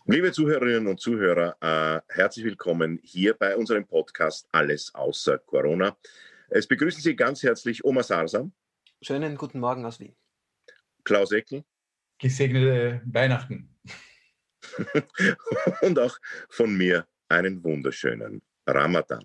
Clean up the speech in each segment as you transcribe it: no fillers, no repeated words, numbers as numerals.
Liebe Zuhörerinnen und Zuhörer, herzlich willkommen hier bei unserem Podcast Alles außer Corona. Es begrüßen Sie ganz herzlich Omar Sarsam. Schönen guten Morgen aus Wien. Klaus Eckel. Gesegnete Weihnachten. Und auch von mir einen wunderschönen Ramadan.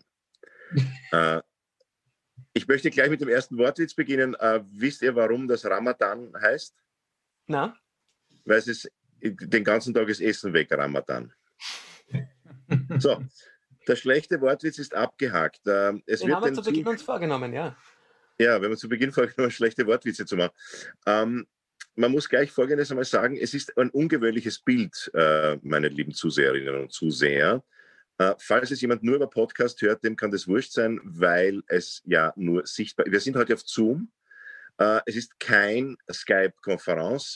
Ich möchte gleich mit dem ersten Wortwitz beginnen. Wisst ihr, warum das Ramadan heißt? Na? Weil es ist den ganzen Tag ist Essen weg, Ramadan. So, der schlechte Wortwitz ist abgehakt. Den haben wir zu Beginn uns vorgenommen, ja. Ja, wenn man zu Beginn vorgenommen schlechte Wortwitze zu machen. Man muss gleich Folgendes einmal sagen, es ist ein ungewöhnliches Bild, meine lieben Zuseherinnen und Zuseher. Falls es jemand nur über Podcast hört, dem kann das wurscht sein, weil es ja nur sichtbar ist. Wir sind heute auf Zoom. Es ist kein Skype-Konferenz,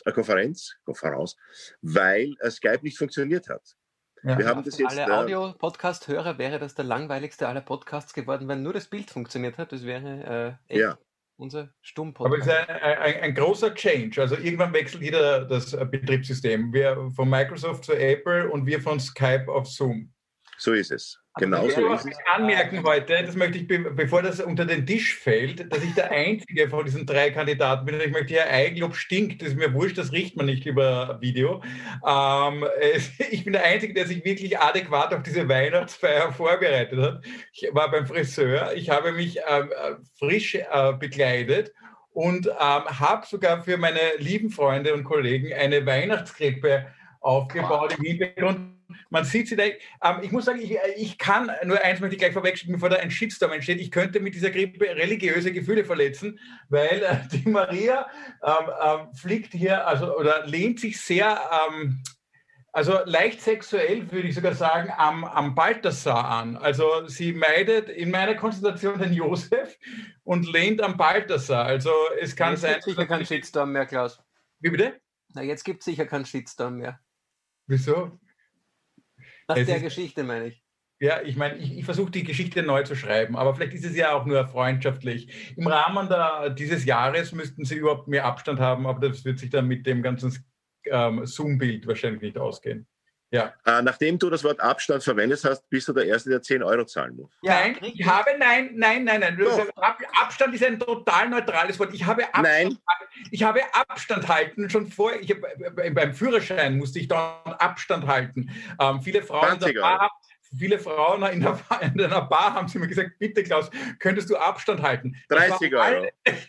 weil Skype nicht funktioniert hat. Ja, wir haben das jetzt, alle Audio-Podcast-Hörer wäre das der langweiligste aller Podcasts geworden, wenn nur das Bild funktioniert hat. Das wäre echt unser Stumm-Podcast. Aber es ist ein großer Change. Also irgendwann wechselt jeder das Betriebssystem. Wir von Microsoft zu Apple und wir von Skype auf Zoom. So ist es. Genau so ist es. Anmerken heute, das möchte ich, bevor das unter den Tisch fällt, dass ich der einzige von diesen 3 Kandidaten bin. Ich möchte hier Eigenlob stinkt, das ist mir wurscht, das riecht man nicht über Video. Ich bin der Einzige, der sich wirklich adäquat auf diese Weihnachtsfeier vorbereitet hat. Ich war beim Friseur, ich habe mich frisch bekleidet und habe sogar für meine lieben Freunde und Kollegen eine Weihnachtskrippe aufgebaut im Hintergrund. Man sieht sie da. Ich muss sagen, ich kann, nur eins möchte ich gleich vorwegschicken, bevor da ein Shitstorm entsteht, ich könnte mit dieser Grippe religiöse Gefühle verletzen, weil die Maria fliegt hier, oder lehnt sich sehr, leicht sexuell, würde ich sogar sagen, am Balthasar an. Also sie meidet in meiner Konzentration den Josef und lehnt am Balthasar. Also es kann sein... Jetzt gibt es sicher keinen Shitstorm mehr, Klaus. Wie bitte? Na, jetzt gibt es sicher keinen Shitstorm mehr. Wieso? Nach der Geschichte, meine ich. Ja, ich meine, ich versuche die Geschichte neu zu schreiben, aber vielleicht ist es ja auch nur freundschaftlich. Im Rahmen dieses Jahres müssten sie überhaupt mehr Abstand haben, aber das wird sich dann mit dem ganzen Zoom-Bild wahrscheinlich nicht ausgehen. Ja. Nachdem du das Wort Abstand verwendet hast, bist du der Erste, der 10 € zahlen muss. Ja, nein. So. Abstand ist ein total neutrales Wort. Ich habe Abstand halten schon vor. Beim Führerschein musste ich dann Abstand halten. Viele Frauen in einer Bar haben sie mir gesagt, bitte Klaus, könntest du Abstand halten? 30 €.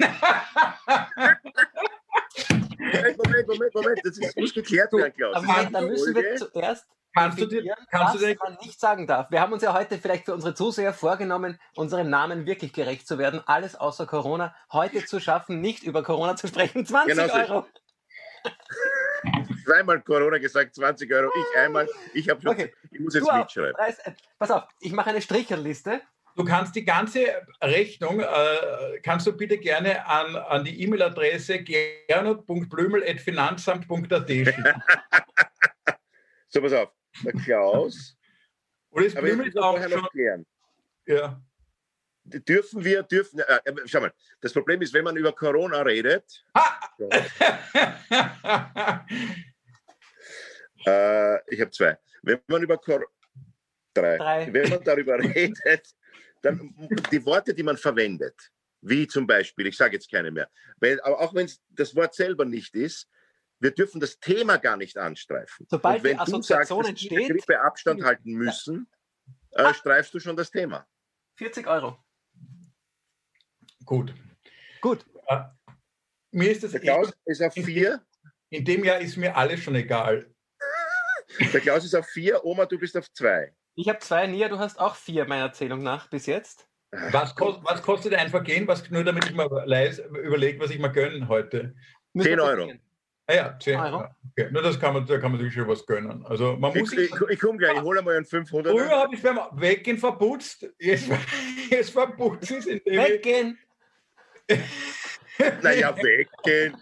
Moment, das muss geklärt werden, Klaus. Aber da müssen wir zuerst was man nicht sagen darf. Wir haben uns ja heute vielleicht für unsere Zuseher vorgenommen, unserem Namen wirklich gerecht zu werden. Alles außer Corona heute zu schaffen, nicht über Corona zu sprechen. 20 €. Zweimal Corona gesagt, 20 €. Ich einmal. Ich habe schon. Okay. Ich muss jetzt mitschreiben. Pass auf, ich mache eine Stricherliste. Du kannst die ganze Rechnung, kannst du bitte gerne an die E-Mail-Adresse gernot.blömel@finanzamt.at schicken. So, pass auf. Der Klaus. Oder ist Blömel auch schon? Klären. Ja. Schau mal, das Problem ist, wenn man über Corona redet. Ich habe 2. Wenn man über drei. Wenn man darüber redet, dann die Worte, die man verwendet, wie zum Beispiel, ich sage jetzt keine mehr, aber auch wenn es das Wort selber nicht ist, wir dürfen das Thema gar nicht anstreifen. Sobald und wenn die Assoziation du sagst, dass entsteht, die Grippe Abstand halten müssen, streifst du schon das Thema. 40 €. Gut. Mir ist das Der Klaus ist auf 4. In dem Jahr ist mir alles schon egal. Der Klaus ist auf 4, Oma, du bist auf 2. Ich habe 2, Nia, du hast auch 4, meiner Erzählung nach, bis jetzt. Was kostet ein Vergehen? Nur damit ich mal überlege, was ich mal gönnen heute. 10 €. Ah ja, 10 €. Okay. Nur da kann man sich schon was gönnen. Also man muss ich komme gleich, ich hole mal einen 500. Früher habe ich beim Weggehen verputzt. Jetzt verputzt es, indem Weggehen! Naja, weggehen.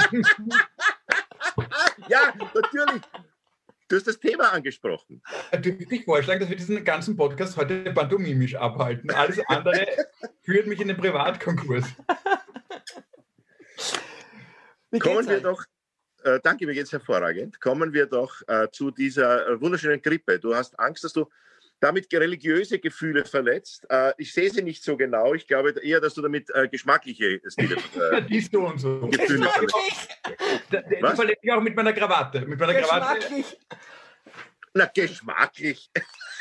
Ja, natürlich. Du hast das Thema angesprochen. Ich würde vorschlagen, dass wir diesen ganzen Podcast heute pantomimisch abhalten. Alles andere führt mich in den Privatkonkurs. Kommen wir doch danke, mir geht's hervorragend. Kommen wir doch zu dieser wunderschönen Grippe. Du hast Angst, dass du damit religiöse Gefühle verletzt. Ich sehe sie nicht so genau. Ich glaube eher, dass du damit geschmackliche Stile Gefühle verletzt. Das verletze ich auch mit meiner Krawatte. Geschmacklich. Na, geschmacklich.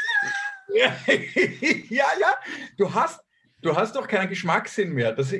Ja. Du hast doch keinen Geschmackssinn mehr. Du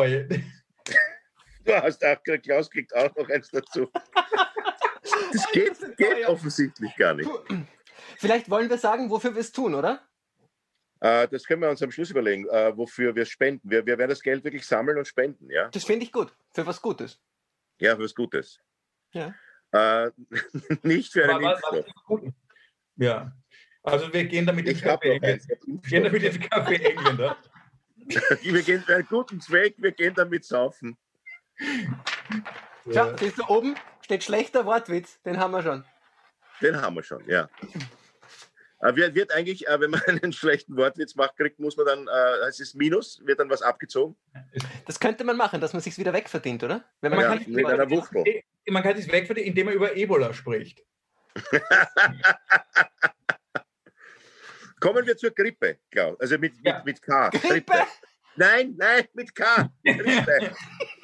hast auch, Klaus kriegt auch noch eins dazu. Das geht offensichtlich gar nicht. Vielleicht wollen wir sagen, wofür wir es tun, oder? Das können wir uns am Schluss überlegen, wofür wir spenden. Wir werden das Geld wirklich sammeln und spenden, ja? Das finde ich gut. Für was Gutes. Ja, für was Gutes. Ja. Nicht für einen Impfstoff. Ja. Also wir gehen damit ins Café Engländer. Wir gehen für einen guten Zweck, wir gehen damit saufen. Ja, siehst du, oben steht schlechter Wortwitz, den haben wir schon. Den haben wir schon, ja. Wird eigentlich, wenn man einen schlechten Wortwitz macht, muss man dann, es ist Minus, wird dann was abgezogen? Das könnte man machen, dass man sich wieder wegverdient, oder? Wenn man mit einer Wuchtel. Man kann sich wegverdienen, indem man über Ebola spricht. Kommen wir zur Grippe, Klaus. Also mit K. Grippe? Nein, mit K. Grippe.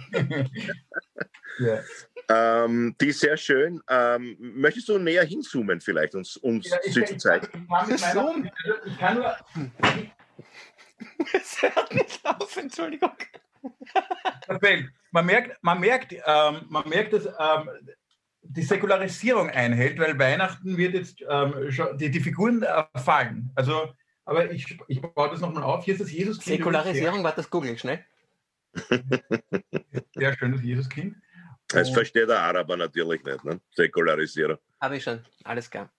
Ja. Die ist sehr schön. Möchtest du näher hinzoomen vielleicht, uns zu zeigen? Ich kann nur... Es hört nicht auf, Entschuldigung. Man merkt, dass die Säkularisierung einhält, weil Weihnachten wird jetzt schon, die Figuren fallen. Also, aber ich baue das nochmal auf. Hier ist das Jesuskind. Säkularisierung, warte, das google ich schnell. Sehr schönes Jesuskind. Das versteht der Araber natürlich nicht, ne? Säkularisierung. Habe ich schon, alles klar.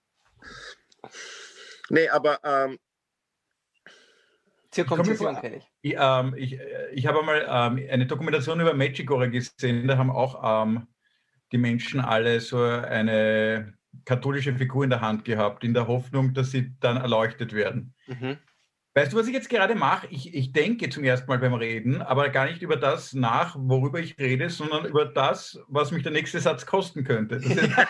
Nee, aber Zirkumzision kenne ich. Ich habe einmal eine Dokumentation über Medjugorje gesehen, da haben auch die Menschen alle so eine katholische Figur in der Hand gehabt, in der Hoffnung, dass sie dann erleuchtet werden. Mhm. Weißt du, was ich jetzt gerade mache? Ich denke zum ersten Mal beim Reden, aber gar nicht über das nach, worüber ich rede, sondern über das, was mich der nächste Satz kosten könnte.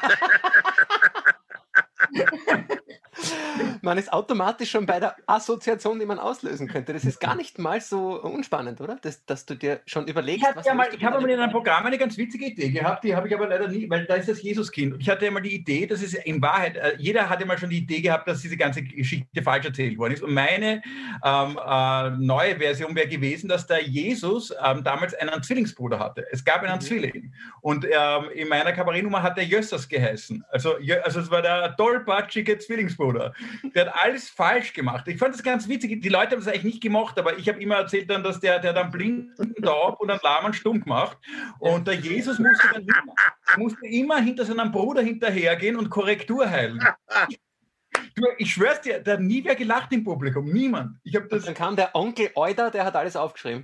Man ist automatisch schon bei der Assoziation, die man auslösen könnte. Das ist gar nicht mal so unspannend, oder? Dass du dir schon überlegst, ich habe einmal in einem Programm eine ganz witzige Idee gehabt, die habe ich aber leider nie, weil da ist das Jesuskind. Und ich hatte einmal die Idee, dass es in Wahrheit, jeder hatte mal schon die Idee gehabt, dass diese ganze Geschichte falsch erzählt worden ist. Und meine neue Version wäre gewesen, dass der Jesus damals einen Zwillingsbruder hatte. Es gab einen Zwilling. Und in meiner Kabarettnummer hat der Jössers geheißen. Also es war der tollpatschige Zwillingsbruder. Der hat alles falsch gemacht. Ich fand das ganz witzig. Die Leute haben das eigentlich nicht gemocht, aber ich habe immer erzählt dann, dass der dann blind, taub und einen lahmen stumm gemacht. Und der Jesus musste immer hinter seinem Bruder hinterhergehen und Korrektur heilen. Ich schwör's dir, da hat nie wer gelacht im Publikum. Niemand. Dann kam der Onkel Euder, der hat alles aufgeschrieben.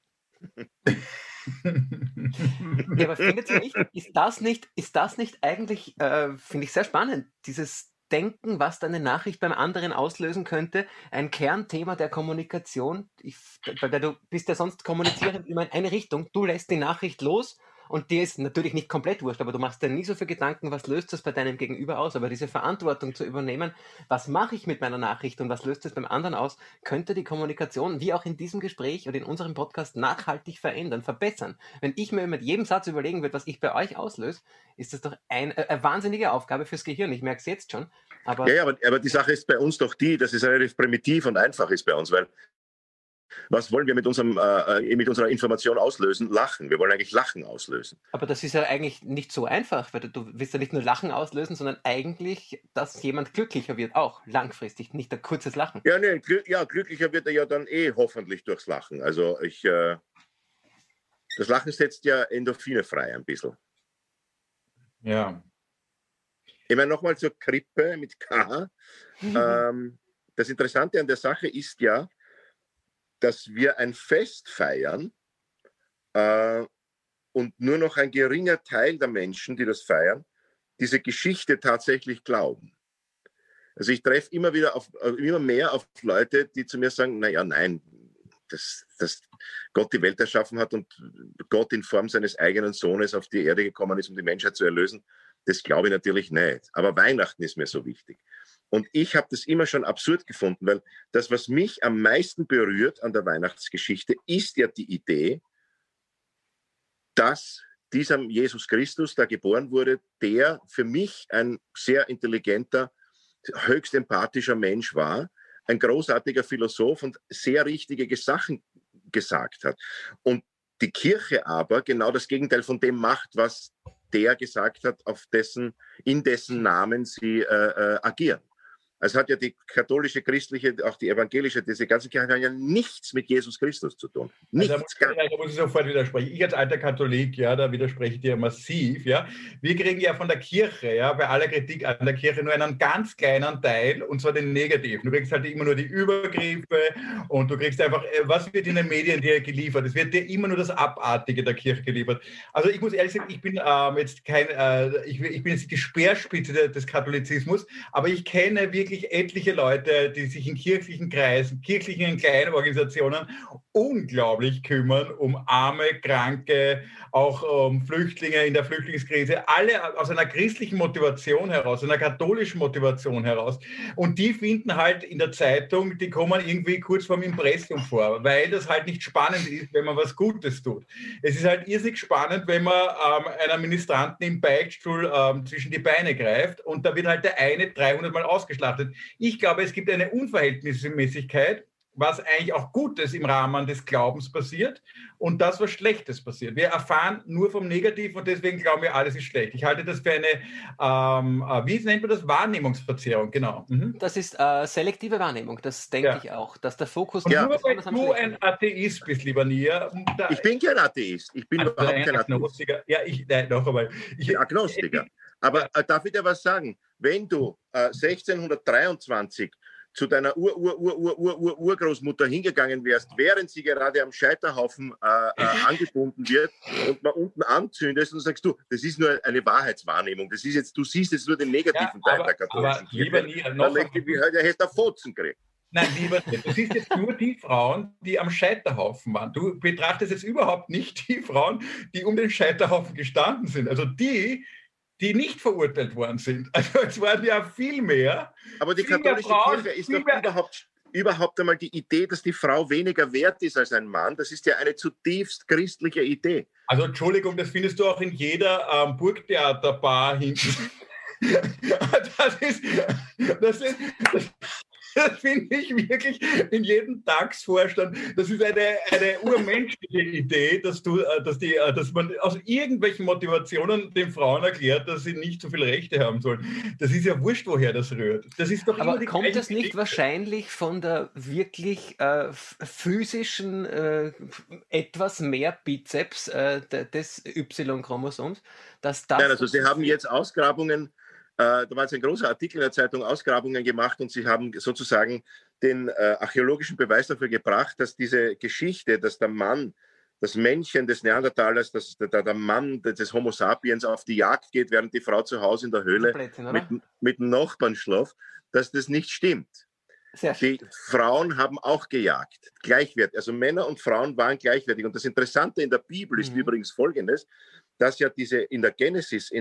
Ja, aber findet ihr nicht, ist das nicht eigentlich, finde ich sehr spannend, dieses Denken, was deine Nachricht beim anderen auslösen könnte, ein Kernthema der Kommunikation, weil du bist ja sonst kommunizierend immer in eine Richtung, du lässt die Nachricht los und dir ist natürlich nicht komplett wurscht, aber du machst dir nie so viel Gedanken, was löst das bei deinem Gegenüber aus, aber diese Verantwortung zu übernehmen, was mache ich mit meiner Nachricht und was löst das beim anderen aus, könnte die Kommunikation, wie auch in diesem Gespräch und in unserem Podcast, nachhaltig verändern, verbessern. Wenn ich mir mit jedem Satz überlegen würde, was ich bei euch auslöse, ist das doch eine wahnsinnige Aufgabe fürs Gehirn. Ich merke es jetzt schon. Aber die Sache ist bei uns doch dass es relativ primitiv und einfach ist bei uns, weil was wollen wir mit unserer Information auslösen? Lachen. Wir wollen eigentlich Lachen auslösen. Aber das ist ja eigentlich nicht so einfach, weil du willst ja nicht nur Lachen auslösen, sondern eigentlich, dass jemand glücklicher wird, auch langfristig, nicht ein kurzes Lachen. Ja, nee, glücklicher wird er ja dann hoffentlich durchs Lachen. Also das Lachen setzt ja Endorphine frei ein bisschen. Ja. Ich meine, nochmal zur Grippe mit K. Das Interessante an der Sache ist ja, dass wir ein Fest feiern und nur noch ein geringer Teil der Menschen, die das feiern, diese Geschichte tatsächlich glauben. Also ich treffe immer mehr auf Leute, die zu mir sagen, naja, nein, das Gott die Welt erschaffen hat und Gott in Form seines eigenen Sohnes auf die Erde gekommen ist, um die Menschheit zu erlösen, das glaube ich natürlich nicht. Aber Weihnachten ist mir so wichtig. Und ich habe das immer schon absurd gefunden, weil das, was mich am meisten berührt an der Weihnachtsgeschichte, ist ja die Idee, dass dieser Jesus Christus, der geboren wurde, der für mich ein sehr intelligenter, höchst empathischer Mensch war, ein großartiger Philosoph und sehr richtige Sachen gesagt hat. Und die Kirche aber genau das Gegenteil von dem macht, was der gesagt hat, in dessen Namen sie agieren. Es hat ja die katholische, christliche, auch die evangelische, diese ganze Kirche haben ja nichts mit Jesus Christus zu tun. Nichts. Also da muss ich sofort widersprechen. Ich als alter Katholik, ja, da widerspreche ich dir massiv. Ja. Wir kriegen ja von der Kirche, ja, bei aller Kritik an der Kirche nur einen ganz kleinen Teil, und zwar den negativen. Du kriegst halt immer nur die Übergriffe und du kriegst einfach, was wird in den Medien dir geliefert? Es wird dir immer nur das Abartige der Kirche geliefert. Also ich muss ehrlich sagen, ich bin jetzt ich bin jetzt die Speerspitze des Katholizismus, aber ich kenne wirklich etliche Leute, die sich in kirchlichen Kreisen, kirchlichen kleinen Organisationen unglaublich kümmern um Arme, Kranke, auch um Flüchtlinge in der Flüchtlingskrise, alle aus einer christlichen Motivation heraus, einer katholischen Motivation heraus. Und die finden halt in der Zeitung, die kommen irgendwie kurz vorm Impressum vor, weil das halt nicht spannend ist, wenn man was Gutes tut. Es ist halt irrsinnig spannend, wenn man einer Ministranten im Beichtstuhl zwischen die Beine greift und da wird halt der eine 300 Mal ausgeschlachtet. Ich glaube, es gibt eine Unverhältnismäßigkeit, was eigentlich auch Gutes im Rahmen des Glaubens passiert und das, was Schlechtes passiert. Wir erfahren nur vom Negativen und deswegen glauben wir, alles ist schlecht. Ich halte das für eine, wie nennt man das? Wahrnehmungsverzerrung, genau. Mhm. Das ist selektive Wahrnehmung, das denke ich auch, dass der Fokus... Und nur weil du ein Atheist bist, lieber Nia... Ich bin kein Atheist, ich bin überhaupt kein Atheist. Ja, noch einmal. Ich bin Agnostiker. Aber darf ich dir was sagen? Wenn du 1623 zu deiner Urgroßmutter hingegangen wärst, während sie gerade am Scheiterhaufen angebunden wird und mal unten anzündest und sagst, du, das ist nur eine Wahrheitswahrnehmung, das ist jetzt, du siehst jetzt nur den negativen Teil der katholischen Kirche. Dann möchte ich, der hätte einen Fotzen gekriegt. Nein, lieber nicht. Du siehst jetzt nur die Frauen, die am Scheiterhaufen waren. Du betrachtest jetzt überhaupt nicht die Frauen, die um den Scheiterhaufen gestanden sind. Also die nicht verurteilt worden sind. Also es waren ja viel mehr. Aber die katholische Kirche ist doch überhaupt einmal die Idee, dass die Frau weniger wert ist als ein Mann. Das ist ja eine zutiefst christliche Idee. Also Entschuldigung, das findest du auch in jeder Burgtheaterbar hinten. Das finde ich wirklich in jedem Tagsvorstand. Das ist eine urmenschliche Idee, dass man aus irgendwelchen Motivationen den Frauen erklärt, dass sie nicht so viele Rechte haben sollen. Das ist ja wurscht, woher das rührt. Das ist doch aber kommt das nicht wahrscheinlich von der wirklich physischen etwas mehr Bizeps des Y-Chromosoms? Nein, also Sie haben jetzt Ausgrabungen. Da war jetzt ein großer Artikel in der Zeitung, Ausgrabungen gemacht und sie haben sozusagen den archäologischen Beweis dafür gebracht, dass diese Geschichte, dass der Mann, das Männchen des Neandertalers, dass der Mann des Homo sapiens auf die Jagd geht, während die Frau zu Hause in der Höhle mit dem Nachbarn schläft, dass das nicht stimmt. Die Frauen haben auch gejagt, gleichwertig. Also Männer und Frauen waren gleichwertig. Und das Interessante in der Bibel ist übrigens Folgendes, dass ja diese in der Genesis,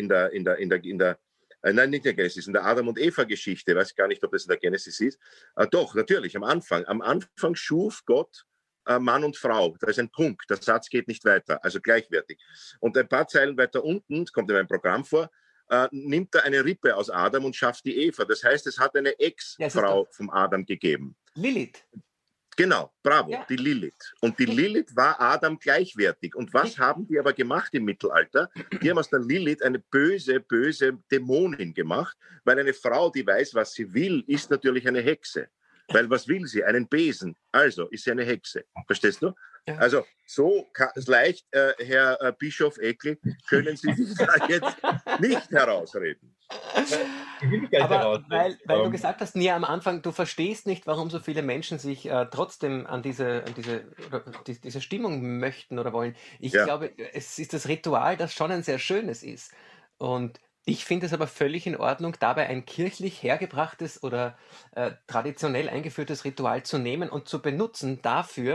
nein, nicht der Genesis, in der Adam- und Eva-Geschichte, ich weiß gar nicht, ob das in der Genesis ist. Doch, natürlich, am Anfang. Am Anfang schuf Gott Mann und Frau. Da ist ein Punkt, der Satz geht nicht weiter, also gleichwertig. Und ein paar Zeilen weiter unten, das kommt in meinem Programm vor, nimmt er eine Rippe aus Adam und schafft die Eva. Das heißt, es hat eine Ex-Frau vom Adam gegeben. Lilith. Genau, bravo, ja. Die Lilith. Und die Lilith war Adam gleichwertig. Und was haben die aber gemacht im Mittelalter? Die haben aus der Lilith eine böse, böse Dämonin gemacht, weil eine Frau, die weiß, was sie will, ist natürlich eine Hexe. Weil was will sie? Einen Besen. Also ist sie eine Hexe. Verstehst du? Ja. Also so leicht, Herr Bischof Eckel, können Sie sich da jetzt nicht herausreden. Aber weil du gesagt hast, Nia, am Anfang, du verstehst nicht, warum so viele Menschen sich trotzdem an diese Stimmung möchten oder wollen. Ich glaube, es ist das Ritual, das schon ein sehr schönes ist. Und ich finde es aber völlig in Ordnung, dabei ein kirchlich hergebrachtes oder traditionell eingeführtes Ritual zu nehmen und zu benutzen dafür,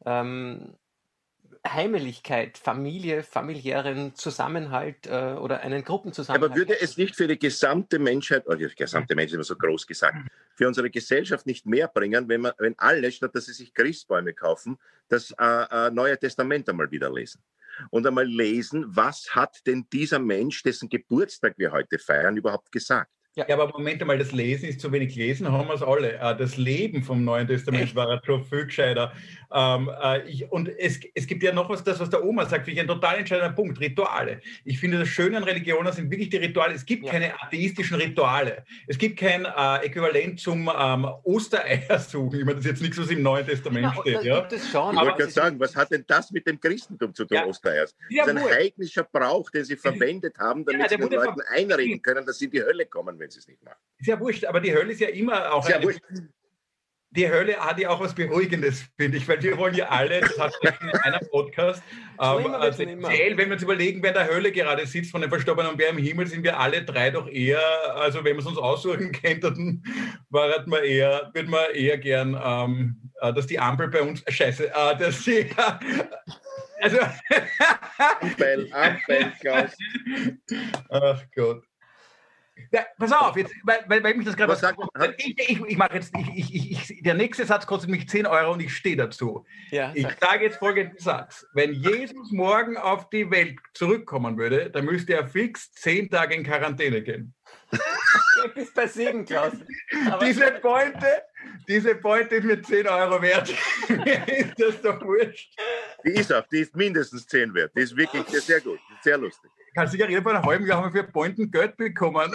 Heimeligkeit, Familie, familiären Zusammenhalt oder einen Gruppenzusammenhalt. Aber würde es nicht für die gesamte Menschheit, oder die gesamte Menschheit immer so groß gesagt, für unsere Gesellschaft nicht mehr bringen, wenn alle, statt dass sie sich Christbäume kaufen, das Neue Testament einmal wieder lesen? Und einmal lesen, was hat denn dieser Mensch, dessen Geburtstag wir heute feiern, überhaupt gesagt? Ja, aber Moment einmal, das Lesen ist zu wenig gelesen, haben wir es alle. Das Leben vom Neuen Testament war schon viel gescheiter. Und es gibt ja noch was der Oma sagt, finde ich ein total entscheidender Punkt, Rituale. Ich finde, das Schöne an Religionen sind wirklich die Rituale. Es gibt keine atheistischen Rituale. Es gibt kein Äquivalent zum Ostereiersuchen. Ich meine, das ist jetzt nichts, was im Neuen Testament steht. Ja? Gibt es schon, ich wollte gerade sagen, was hat denn das mit dem Christentum zu tun, Ostereiers? Das ist ein heidnischer Brauch, den sie verwendet haben, damit sie den Leuten einreden können, dass sie in die Hölle kommen, wenn sie es nicht machen. Ist ja wurscht, aber die Hölle ist ja immer auch die Hölle hat ja auch was Beruhigendes, finde ich, weil wir wollen ja alle, das hat in einem Podcast, wenn wir uns überlegen, wer in der Hölle gerade sitzt von den Verstorbenen und wer im Himmel, sind wir alle drei doch eher, also wenn wir es uns aussuchen könnten, würden wir eher gern, dass die Ampel bei uns, dass die, also Ampel, Klaus. Ach Gott. Ja, pass auf, jetzt, weil mich das gerade ich mache jetzt, der nächste Satz kostet mich 10 € und ich stehe dazu. Ja, ich sage jetzt folgenden Satz. Wenn Jesus morgen auf die Welt zurückkommen würde, dann müsste er fix 10 Tage in Quarantäne gehen. Du bist bei 7, Klaus. Diese Pointe ist mir 10 € wert. Ist das doch wurscht? Die ist mindestens 10 wert. Die ist wirklich sehr gut, sehr lustig. Kannst du dich erinnern, vor einem halben Jahr haben wir für Pointen Geld bekommen.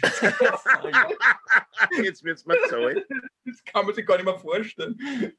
Jetzt wird es mal zahlen. Das kann man sich gar nicht mehr vorstellen.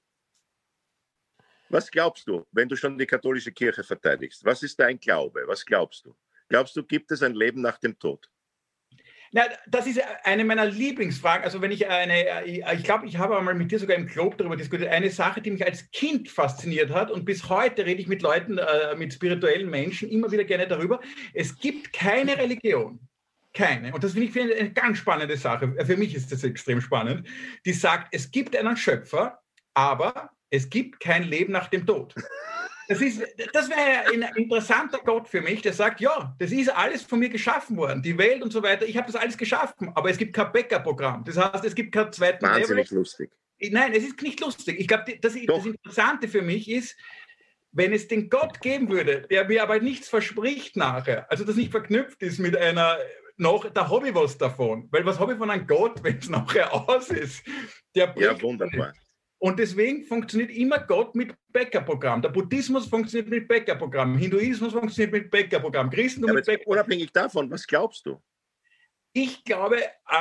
Was glaubst du, wenn du schon die katholische Kirche verteidigst? Was ist dein Glaube? Was glaubst du? Glaubst du, gibt es ein Leben nach dem Tod? Na, das ist eine meiner Lieblingsfragen. Also wenn ich glaube, ich habe einmal mit dir sogar im Club darüber diskutiert, eine Sache, die mich als Kind fasziniert hat und bis heute rede ich mit Leuten, mit spirituellen Menschen immer wieder gerne darüber. Es gibt keine Religion, keine, und das finde ich eine ganz spannende Sache, für mich ist das extrem spannend, die sagt, es gibt einen Schöpfer, aber es gibt kein Leben nach dem Tod. Das wäre ein interessanter Gott für mich, der sagt, ja, das ist alles von mir geschaffen worden, die Welt und so weiter, ich habe das alles geschaffen, aber es gibt kein Backup-Programm. Das heißt, es gibt keinen zweiten Level. Wahnsinnig lustig. Nein, es ist nicht lustig. Ich glaube, das Interessante für mich ist, wenn es den Gott geben würde, der mir aber nichts verspricht nachher, also das nicht verknüpft ist mit einer, da habe ich was davon. Weil was habe ich von einem Gott, wenn es nachher aus ist? Ja, wunderbar. Nicht. Und deswegen funktioniert immer Gott mit Backup-Programm. Der Buddhismus funktioniert mit Backup-Programm. Hinduismus funktioniert mit Backup-Programm. Christentum mit Backup-Programm. Unabhängig davon, was glaubst du? Ich glaube,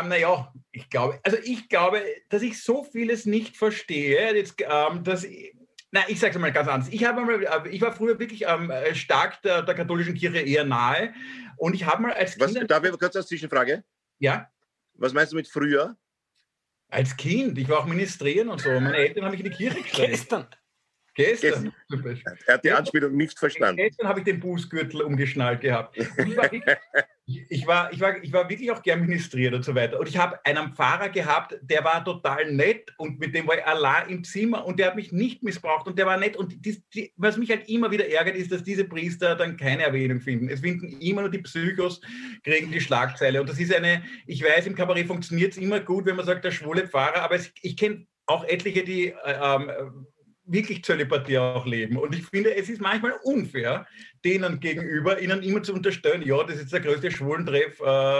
ich glaube, dass ich so vieles nicht verstehe, ich sage es mal ganz anders. Ich war früher wirklich stark der katholischen Kirche eher nahe. Und ich habe mal als Kind... Darf ich kurz als Zwischenfrage? Ja. Was meinst du mit früher? Als Kind, ich war auch ministrieren und so. Meine Eltern haben mich in die Kirche geschleppt. Gestern. Er hat die Anspielung nicht verstanden. Gestern habe ich den Bußgürtel umgeschnallt gehabt. Ich war wirklich auch gern ministriert und so weiter. Und ich habe einen Pfarrer gehabt, der war total nett und mit dem war ich allein im Zimmer und der hat mich nicht missbraucht und der war nett. Und was mich halt immer wieder ärgert, ist, dass diese Priester dann keine Erwähnung finden. Es finden immer nur die Psychos, kriegen die Schlagzeile. Und das ist ich weiß, im Kabarett funktioniert es immer gut, wenn man sagt, der schwule Pfarrer, aber ich kenne auch etliche, die wirklich Zölibatie auch leben. Und ich finde, es ist manchmal unfair, denen gegenüber, ihnen immer zu unterstellen, ja, das ist der größte Schwulentreff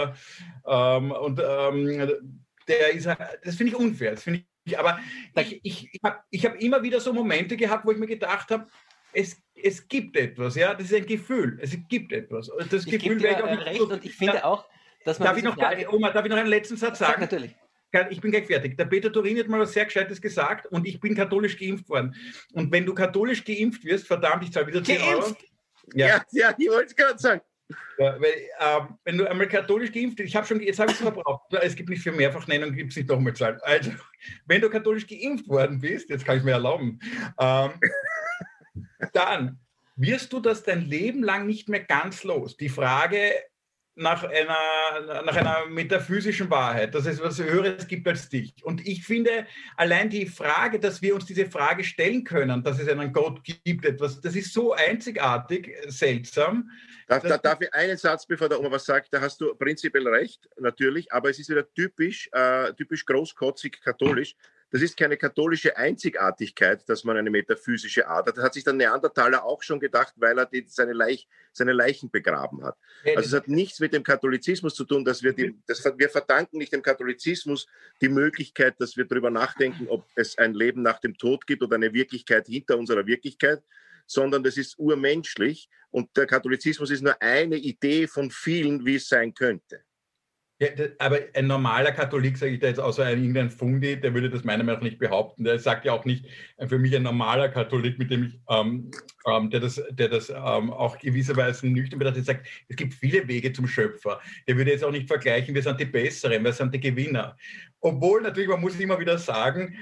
das finde ich unfair. Das finde ich, aber ich habe immer wieder so Momente gehabt, wo ich mir gedacht habe, es gibt etwas, ja, das ist ein Gefühl, es gibt etwas. Und das Gefühl werde ich auch nicht recht so, und ich finde auch, dass man... Darf ich noch einen letzten Satz sagen? Sag natürlich. Ich bin gleich fertig. Der Peter Turin hat mal was sehr Gescheites gesagt und ich bin katholisch geimpft worden. Und wenn du katholisch geimpft wirst, verdammt, ich zahle wieder 10 €. Ja, ich wollte es gerade sagen. Ja, weil, wenn du einmal katholisch geimpft bist, jetzt habe ich es verbraucht, es gibt nicht für Mehrfachnennung, gibt es nicht nochmal zahlen. Also, wenn du katholisch geimpft worden bist, jetzt kann ich mir erlauben, dann wirst du das dein Leben lang nicht mehr ganz los. Die Frage, nach einer metaphysischen Wahrheit, dass es etwas Höheres gibt als dich. Und ich finde, allein die Frage, dass wir uns diese Frage stellen können, dass es einen Gott gibt, das ist so einzigartig, seltsam. Darf ich einen Satz, bevor der Oma was sagt? Da hast du prinzipiell recht, natürlich, aber es ist wieder typisch großkotzig katholisch. Das ist keine katholische Einzigartigkeit, dass man eine metaphysische Art hat. Das hat sich der Neandertaler auch schon gedacht, weil er seine Leichen begraben hat. Also es hat nichts mit dem Katholizismus zu tun, dass wir verdanken nicht dem Katholizismus die Möglichkeit, dass wir darüber nachdenken, ob es ein Leben nach dem Tod gibt oder eine Wirklichkeit hinter unserer Wirklichkeit, sondern das ist urmenschlich und der Katholizismus ist nur eine Idee von vielen, wie es sein könnte. Ja, aber ein normaler Katholik, sage ich da jetzt, außer irgendein Fundi, der würde das meiner Meinung nach nicht behaupten. Der sagt ja auch nicht, für mich ein normaler Katholik, mit dem ich, der das auch gewisserweise nüchtern betrachtet, sagt, es gibt viele Wege zum Schöpfer. Der würde jetzt auch nicht vergleichen, wir sind die Besseren, wir sind die Gewinner. Obwohl natürlich, man muss immer wieder sagen,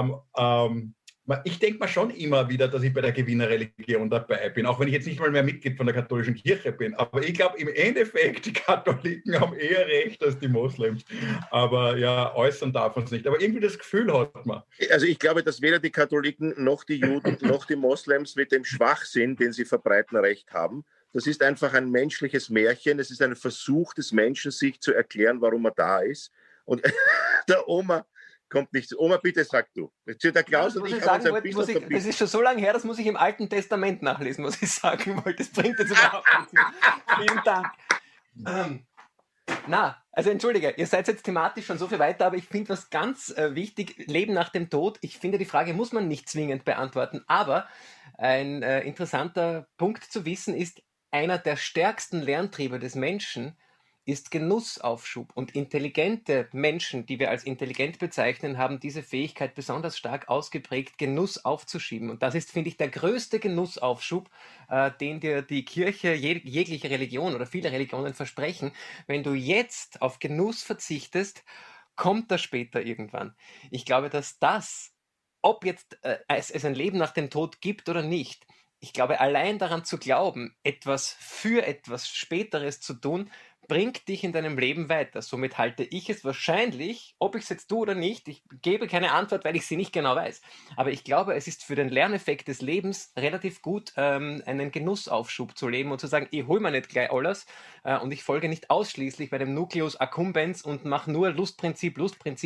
ich denke mal schon immer wieder, dass ich bei der Gewinnerreligion dabei bin, auch wenn ich jetzt nicht mal mehr Mitglied von der katholischen Kirche bin. Aber ich glaube, im Endeffekt, die Katholiken haben eher recht als die Moslems. Aber ja, äußern darf man es nicht. Aber irgendwie das Gefühl hat man. Also ich glaube, dass weder die Katholiken noch die Juden noch die Moslems mit dem Schwachsinn, den sie verbreiten, recht haben. Das ist einfach ein menschliches Märchen. Es ist ein Versuch des Menschen, sich zu erklären, warum er da ist. Und der Oma kommt nicht. Oma, bitte sag du. Der Klaus und ich haben uns ein bisschen das ist schon so lange her, das muss ich im Alten Testament nachlesen, was ich sagen wollte. Das bringt jetzt überhaupt nichts. Vielen Dank. Also entschuldige, ihr seid jetzt thematisch schon so viel weiter, aber ich finde was ganz wichtig, Leben nach dem Tod. Ich finde, die Frage muss man nicht zwingend beantworten, aber ein interessanter Punkt zu wissen ist, einer der stärksten Lerntriebe des Menschen ist Genussaufschub. Und intelligente Menschen, die wir als intelligent bezeichnen, haben diese Fähigkeit besonders stark ausgeprägt, Genuss aufzuschieben. Und das ist, finde ich, der größte Genussaufschub, den dir die Kirche, jegliche Religion oder viele Religionen versprechen. Wenn du jetzt auf Genuss verzichtest, kommt das später irgendwann. Ich glaube, dass ob jetzt es ein Leben nach dem Tod gibt oder nicht, ich glaube, allein daran zu glauben, etwas für etwas Späteres zu tun, bringt dich in deinem Leben weiter. Somit halte ich es wahrscheinlich, ob ich es jetzt tue oder nicht, ich gebe keine Antwort, weil ich sie nicht genau weiß. Aber ich glaube, es ist für den Lerneffekt des Lebens relativ gut, einen Genussaufschub zu leben und zu sagen, ich hole mir nicht gleich alles und ich folge nicht ausschließlich bei dem Nucleus accumbens und mache nur Lustprinzip,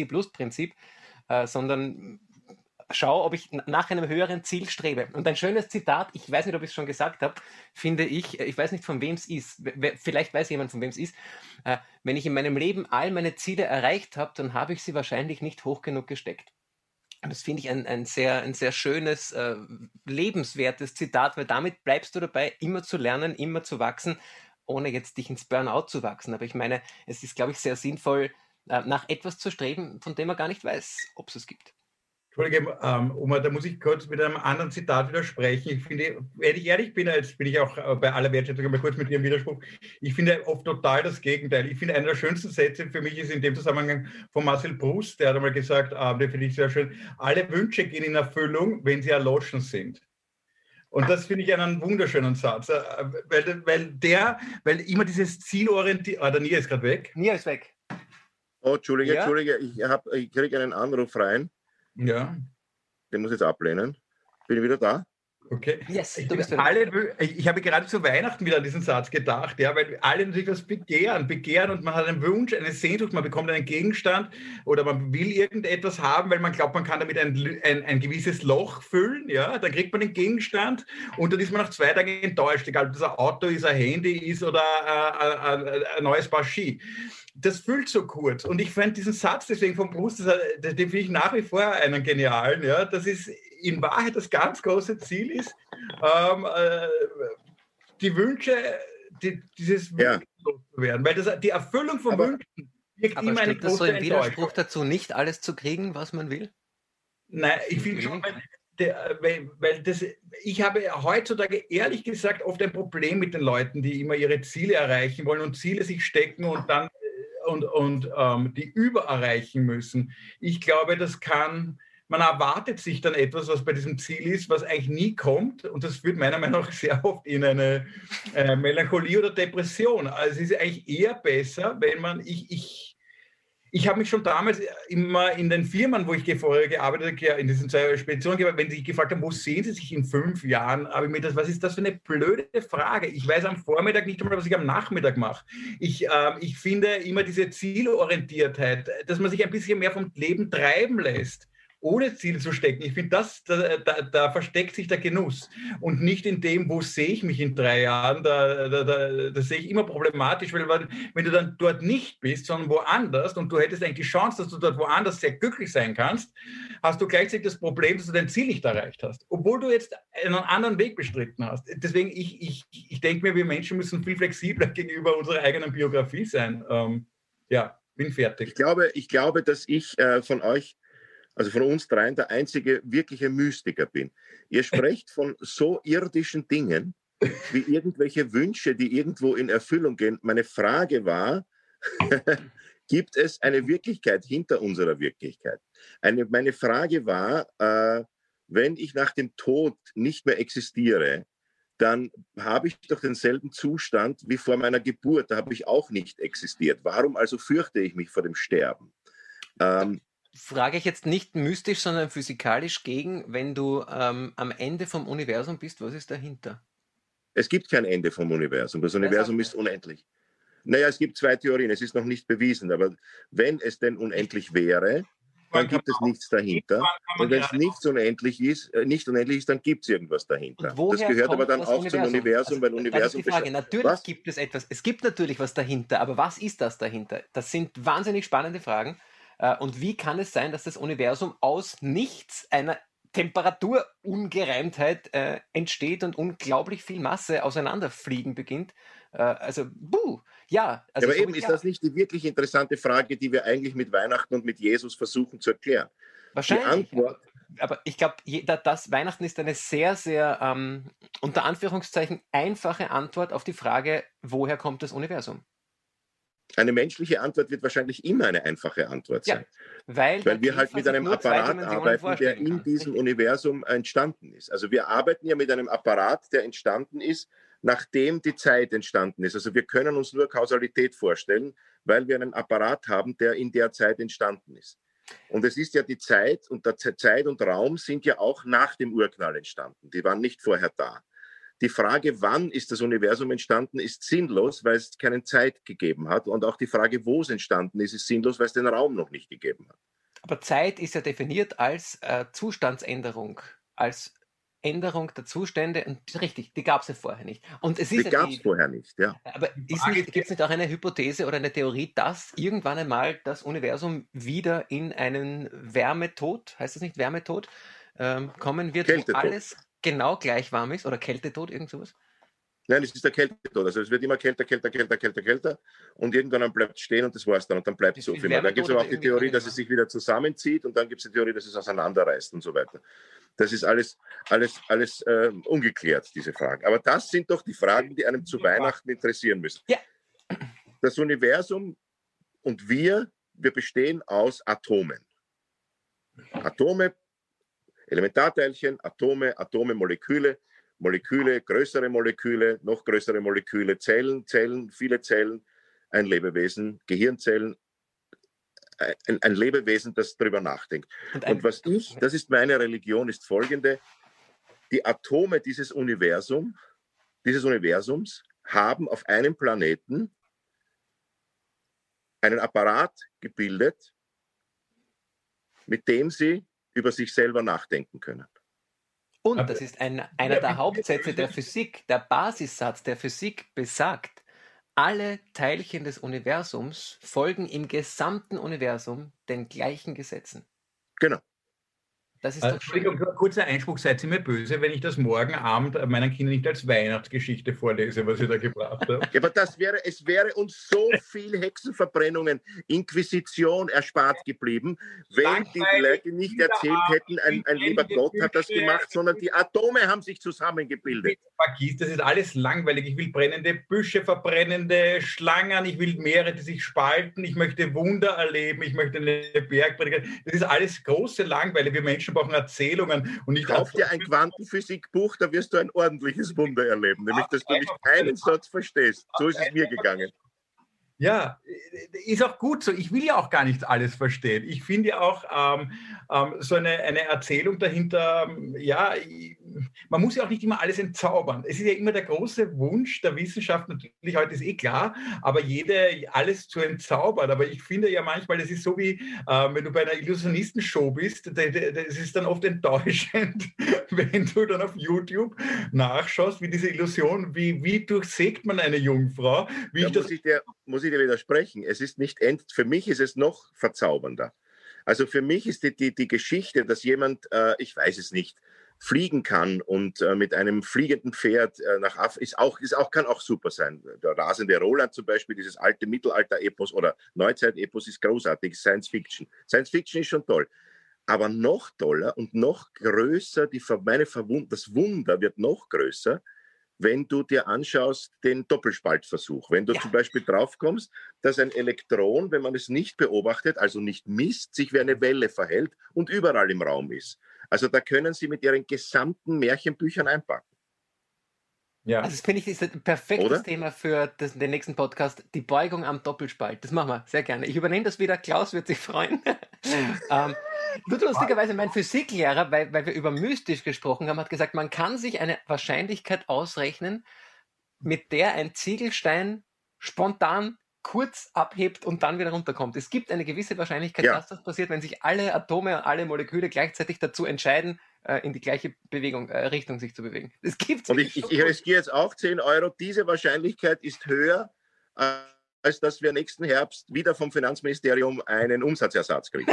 sondern schau, ob ich nach einem höheren Ziel strebe. Und ein schönes Zitat, ich weiß nicht, ob ich es schon gesagt habe, finde ich weiß nicht, von wem es ist, vielleicht weiß jemand, von wem es ist, wenn ich in meinem Leben all meine Ziele erreicht habe, dann habe ich sie wahrscheinlich nicht hoch genug gesteckt. Und das finde ich ein sehr schönes, lebenswertes Zitat, weil damit bleibst du dabei, immer zu lernen, immer zu wachsen, ohne jetzt dich ins Burnout zu wachsen. Aber ich meine, es ist, glaube ich, sehr sinnvoll, nach etwas zu streben, von dem man gar nicht weiß, ob es es gibt. Entschuldige, Oma, da muss ich kurz mit einem anderen Zitat widersprechen. Ich finde, wenn ich ehrlich bin, jetzt bin ich auch bei aller Wertschätzung mal kurz mit Ihrem Widerspruch, ich finde oft total das Gegenteil. Ich finde, einer der schönsten Sätze für mich ist in dem Zusammenhang von Marcel Proust, der hat einmal gesagt, den finde ich sehr schön, alle Wünsche gehen in Erfüllung, wenn sie erloschen sind. Und das finde ich einen wunderschönen Satz, weil immer dieses Zielorientiert, der Nia ist gerade weg. Nia ist weg. Oh, Entschuldige, ich kriege einen Anruf rein. Ja. Den muss ich jetzt ablehnen. Bin ich wieder da? Okay. Yes, ich habe gerade zu Weihnachten wieder an diesen Satz gedacht, ja, weil alle natürlich was begehren und man hat einen Wunsch, eine Sehnsucht, man bekommt einen Gegenstand oder man will irgendetwas haben, weil man glaubt, man kann damit ein gewisses Loch füllen, ja, dann kriegt man den Gegenstand und dann ist man nach 2 Tagen enttäuscht, egal ob das ein Auto ist, ein Handy ist oder ein neues Paar Ski. Das füllt so kurz. Und ich fand diesen Satz deswegen von Proust, den finde ich nach wie vor einen genialen. Ja? Das ist in Wahrheit das ganz große Ziel ist, die Wünsche, dieses Wunsch loszuwerden. Weil die Erfüllung von Wünschen wirkt immer eine große Enttäuschung. Aber steht das so im Widerspruch dazu, nicht alles zu kriegen, was man will? Nein, ich finde schon, weil ich habe heutzutage ehrlich gesagt oft ein Problem mit den Leuten, die immer ihre Ziele erreichen wollen und Ziele sich stecken und dann die übererreichen müssen. Ich glaube, das kann man erwartet sich dann etwas, was bei diesem Ziel ist, was eigentlich nie kommt. Und das führt meiner Meinung nach sehr oft in eine Melancholie oder Depression. Also es ist eigentlich eher besser, wenn man, ich habe mich schon damals immer in den Firmen, wo ich vorher gearbeitet habe, in diesen 2 Speditionen, wenn sie gefragt haben, wo sehen Sie sich in 5 Jahren, habe ich mir das, was ist das für eine blöde Frage? Ich weiß am Vormittag nicht einmal, was ich am Nachmittag mache. Ich finde immer diese Zielorientiertheit, dass man sich ein bisschen mehr vom Leben treiben lässt, ohne Ziel zu stecken. Ich finde, da versteckt sich der Genuss und nicht in dem, wo sehe ich mich in 3 Jahren. Das sehe ich immer problematisch, weil wenn du dann dort nicht bist, sondern woanders und du hättest eigentlich die Chance, dass du dort woanders sehr glücklich sein kannst, hast du gleichzeitig das Problem, dass du dein Ziel nicht erreicht hast, obwohl du jetzt einen anderen Weg bestritten hast. Deswegen, ich denke mir, wir Menschen müssen viel flexibler gegenüber unserer eigenen Biografie sein. Bin fertig. Ich glaube, dass ich von euch, also von uns dreien, der einzige wirkliche Mystiker bin. Ihr sprecht von so irdischen Dingen, wie irgendwelche Wünsche, die irgendwo in Erfüllung gehen. Meine Frage war, gibt es eine Wirklichkeit hinter unserer Wirklichkeit? Meine Frage war, wenn ich nach dem Tod nicht mehr existiere, dann habe ich doch denselben Zustand wie vor meiner Geburt. Da habe ich auch nicht existiert. Warum also fürchte ich mich vor dem Sterben? Frage ich jetzt nicht mystisch, sondern physikalisch gegen, wenn du am Ende vom Universum bist, was ist dahinter? Es gibt kein Ende vom Universum. Das Universum ist unendlich. Naja, es gibt 2 Theorien, es ist noch nicht bewiesen, aber wenn es denn unendlich wäre, dann gibt es nichts dahinter. Und wenn es nicht unendlich ist, dann gibt es irgendwas dahinter. Das gehört aber dann auch zum Universum, weil Universum. Das ist die Frage. Natürlich gibt es etwas. Es gibt natürlich was dahinter, aber was ist das dahinter? Das sind wahnsinnig spannende Fragen. Und wie kann es sein, dass das Universum aus nichts, einer Temperaturungereimtheit entsteht und unglaublich viel Masse auseinanderfliegen beginnt? Also aber so eben ist das nicht die wirklich interessante Frage, die wir eigentlich mit Weihnachten und mit Jesus versuchen zu erklären? Wahrscheinlich. Aber ich glaube, das Weihnachten ist eine sehr, sehr unter Anführungszeichen einfache Antwort auf die Frage, woher kommt das Universum? Eine menschliche Antwort wird wahrscheinlich immer eine einfache Antwort sein. Ja, weil wir halt mit einem Apparat arbeiten, der in diesem Universum entstanden ist. Also wir arbeiten ja mit einem Apparat, der entstanden ist, nachdem die Zeit entstanden ist. Also wir können uns nur Kausalität vorstellen, weil wir einen Apparat haben, der in der Zeit entstanden ist. Und es ist ja die Zeit und Zeit und Raum sind ja auch nach dem Urknall entstanden. Die waren nicht vorher da. Die Frage, wann ist das Universum entstanden, ist sinnlos, weil es keine Zeit gegeben hat. Und auch die Frage, wo es entstanden ist sinnlos, weil es den Raum noch nicht gegeben hat. Aber Zeit ist ja definiert als Zustandsänderung, als Änderung der Zustände. Und richtig, die gab es ja vorher nicht. Und es ist die gab es vorher nicht, ja. Aber gibt es nicht auch eine Hypothese oder eine Theorie, dass irgendwann einmal das Universum wieder in einen Wärmetod, heißt das nicht Wärmetod, kommen wird, Kältetod. Wo alles genau gleich warm ist, oder Kältetod, irgend sowas? Nein, es ist der Kältetod. Also es wird immer kälter und irgendwann bleibt es stehen und das war es dann. Und dann bleibt es so viel mehr. Dann gibt es aber auch die Theorie, dass es sich wieder zusammenzieht und dann gibt es die Theorie, dass es auseinanderreißt und so weiter. Das ist alles ungeklärt, diese Fragen. Aber das sind doch die Fragen, die einem zu Weihnachten interessieren müssen. Ja. Das Universum und wir bestehen aus Atomen. Atome, Elementarteilchen, Atome, Moleküle, größere Moleküle, noch größere Moleküle, Zellen, viele Zellen, ein Lebewesen, Gehirnzellen, ein Lebewesen, das darüber nachdenkt. Und das ist meine Religion, ist folgende: Die Atome dieses Universums haben auf einem Planeten einen Apparat gebildet, mit dem sie über sich selber nachdenken können. Und das ist einer der Hauptsätze der Physik, der Basissatz der Physik besagt, alle Teilchen des Universums folgen im gesamten Universum den gleichen Gesetzen. Genau. Das ist doch schön. Kurzer Einspruch, seid ihr mir böse, wenn ich das morgen Abend meinen Kindern nicht als Weihnachtsgeschichte vorlese, was ihr da gebracht habt? Ja, aber es wäre uns so viel Hexenverbrennungen, Inquisition erspart geblieben, wenn die Leute nicht erzählt hätten, ein lieber Gott hat das gemacht, sondern die Atome haben sich zusammengebildet. Das ist alles langweilig. Ich will brennende Büsche, verbrennende Schlangen, ich will Meere, die sich spalten, ich möchte Wunder erleben, ich möchte eine Bergpredigt. Das ist alles große Langweile. Wir Menschen brauchen Erzählungen. Und nicht kauf dir ein Quantenphysikbuch, da wirst du ein ordentliches Wunder erleben, nämlich dass du nicht einen Satz verstehst. So ist es mir gegangen. Ja, ist auch gut so. Ich will ja auch gar nicht alles verstehen. Ich finde ja auch so eine Erzählung dahinter, ja, man muss ja auch nicht immer alles entzaubern. Es ist ja immer der große Wunsch der Wissenschaft, natürlich heute ist klar, aber alles zu entzaubern. Aber ich finde ja manchmal, das ist so wie, wenn du bei einer Illusionistenshow bist, das ist dann oft enttäuschend, wenn du dann auf YouTube nachschaust, wie diese Illusion, wie durchsägt man eine Jungfrau. Muss ich dir widersprechen. Es ist nicht für mich ist es noch verzaubernder. Also für mich ist die Geschichte, dass jemand, ich weiß es nicht, fliegen kann und mit einem fliegenden Pferd nach Afrika, kann auch super sein. Der rasende Roland zum Beispiel, dieses alte Mittelalter-Epos oder Neuzeit-Epos ist großartig, Science Fiction. Science Fiction ist schon toll. Aber noch toller und noch größer, das Wunder wird noch größer, wenn du dir anschaust den Doppelspaltversuch. Wenn du zum Beispiel draufkommst, dass ein Elektron, wenn man es nicht beobachtet, also nicht misst, sich wie eine Welle verhält und überall im Raum ist. Also da können Sie mit Ihren gesamten Märchenbüchern einpacken. Ja. Also das finde ich ist ein perfektes Thema für den nächsten Podcast, die Beugung am Doppelspalt. Das machen wir sehr gerne. Ich übernehme das wieder, Klaus wird sich freuen. Nur lustigerweise, mein Physiklehrer, weil wir über mystisch gesprochen haben, hat gesagt, man kann sich eine Wahrscheinlichkeit ausrechnen, mit der ein Ziegelstein spontan kurz abhebt und dann wieder runterkommt. Es gibt eine gewisse Wahrscheinlichkeit, dass das passiert, wenn sich alle Atome und alle Moleküle gleichzeitig dazu entscheiden, in die gleiche Richtung sich zu bewegen. Das gibt's. Und ich riskiere jetzt auch 10 Euro. Diese Wahrscheinlichkeit ist höher, als dass wir nächsten Herbst wieder vom Finanzministerium einen Umsatzersatz kriegen.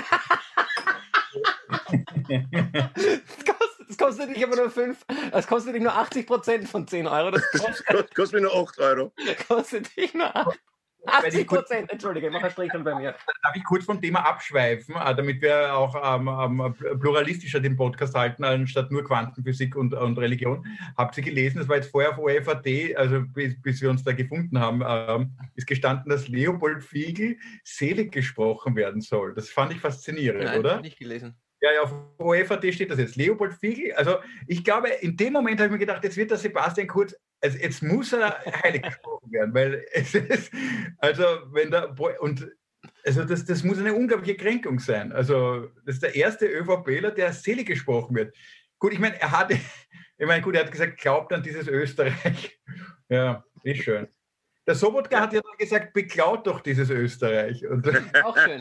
Das kostet dich aber nur 5, das kostet dich nur 80% von 10 Euro. Das kostet mich nur 8 Euro. Kostet dich nur 80%, Entschuldige, mach ein Strichchen bei mir. Darf ich kurz vom Thema abschweifen, damit wir auch pluralistischer den Podcast halten, anstatt nur Quantenphysik und Religion. Habt ihr gelesen, das war jetzt vorher auf OFAT, also bis wir uns da gefunden haben, ist gestanden, dass Leopold Fiegel selig gesprochen werden soll. Das fand ich faszinierend, Nein, oder? Nicht gelesen. Ja, auf OFAT steht das jetzt. Leopold Fiegel, also ich glaube, in dem Moment habe ich mir gedacht, jetzt wird der Sebastian Kurz, also jetzt muss er heilig gesprochen werden, weil es ist, also wenn das muss eine unglaubliche Kränkung sein. Also das ist der erste ÖVPler, der selig gesprochen wird. Gut, er hat gesagt, glaubt an dieses Österreich. Ja, ist schön. Der Sobotka hat ja dann gesagt, beklaut doch dieses Österreich. Und auch schön.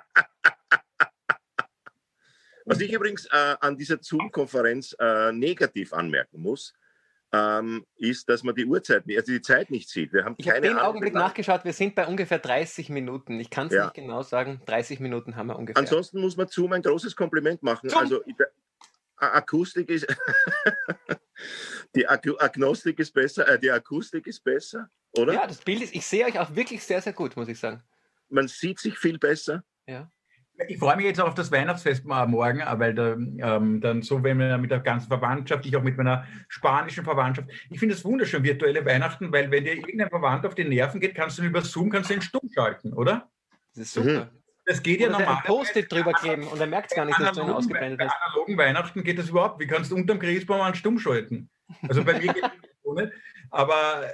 Was ich übrigens an dieser Zoom-Konferenz negativ anmerken muss, ist, dass man die Zeit nicht sieht. Wir haben ich habe den Augenblick nachgeschaut, wir sind bei ungefähr 30 Minuten. Ich kann es nicht genau sagen, 30 Minuten haben wir ungefähr. Ansonsten muss man Zoom ein großes Kompliment machen. Zoom. Also Akustik ist, die Agnostik ist besser, die Akustik ist besser, oder? Ja, das Bild ist, ich sehe euch auch wirklich sehr, sehr gut, muss ich sagen. Man sieht sich viel besser. Ja. Ich freue mich jetzt auch auf das Weihnachtsfest morgen, weil dann so, wenn wir mit der ganzen Verwandtschaft, ich auch mit meiner spanischen Verwandtschaft, ich finde es wunderschön, virtuelle Weihnachten, weil wenn dir irgendein Verwandter auf die Nerven geht, kannst du über Zoom ihn stumm schalten, oder? Das ist super. Das geht ja normal. Ein Post-it drüber kleben und er merkt es gar nicht, dass du ihn ausgeblendet hast. Bei analogen Weihnachten geht das überhaupt. Wie kannst du unterm Christbaum einen stumm schalten? Also bei mir geht das so nicht, aber...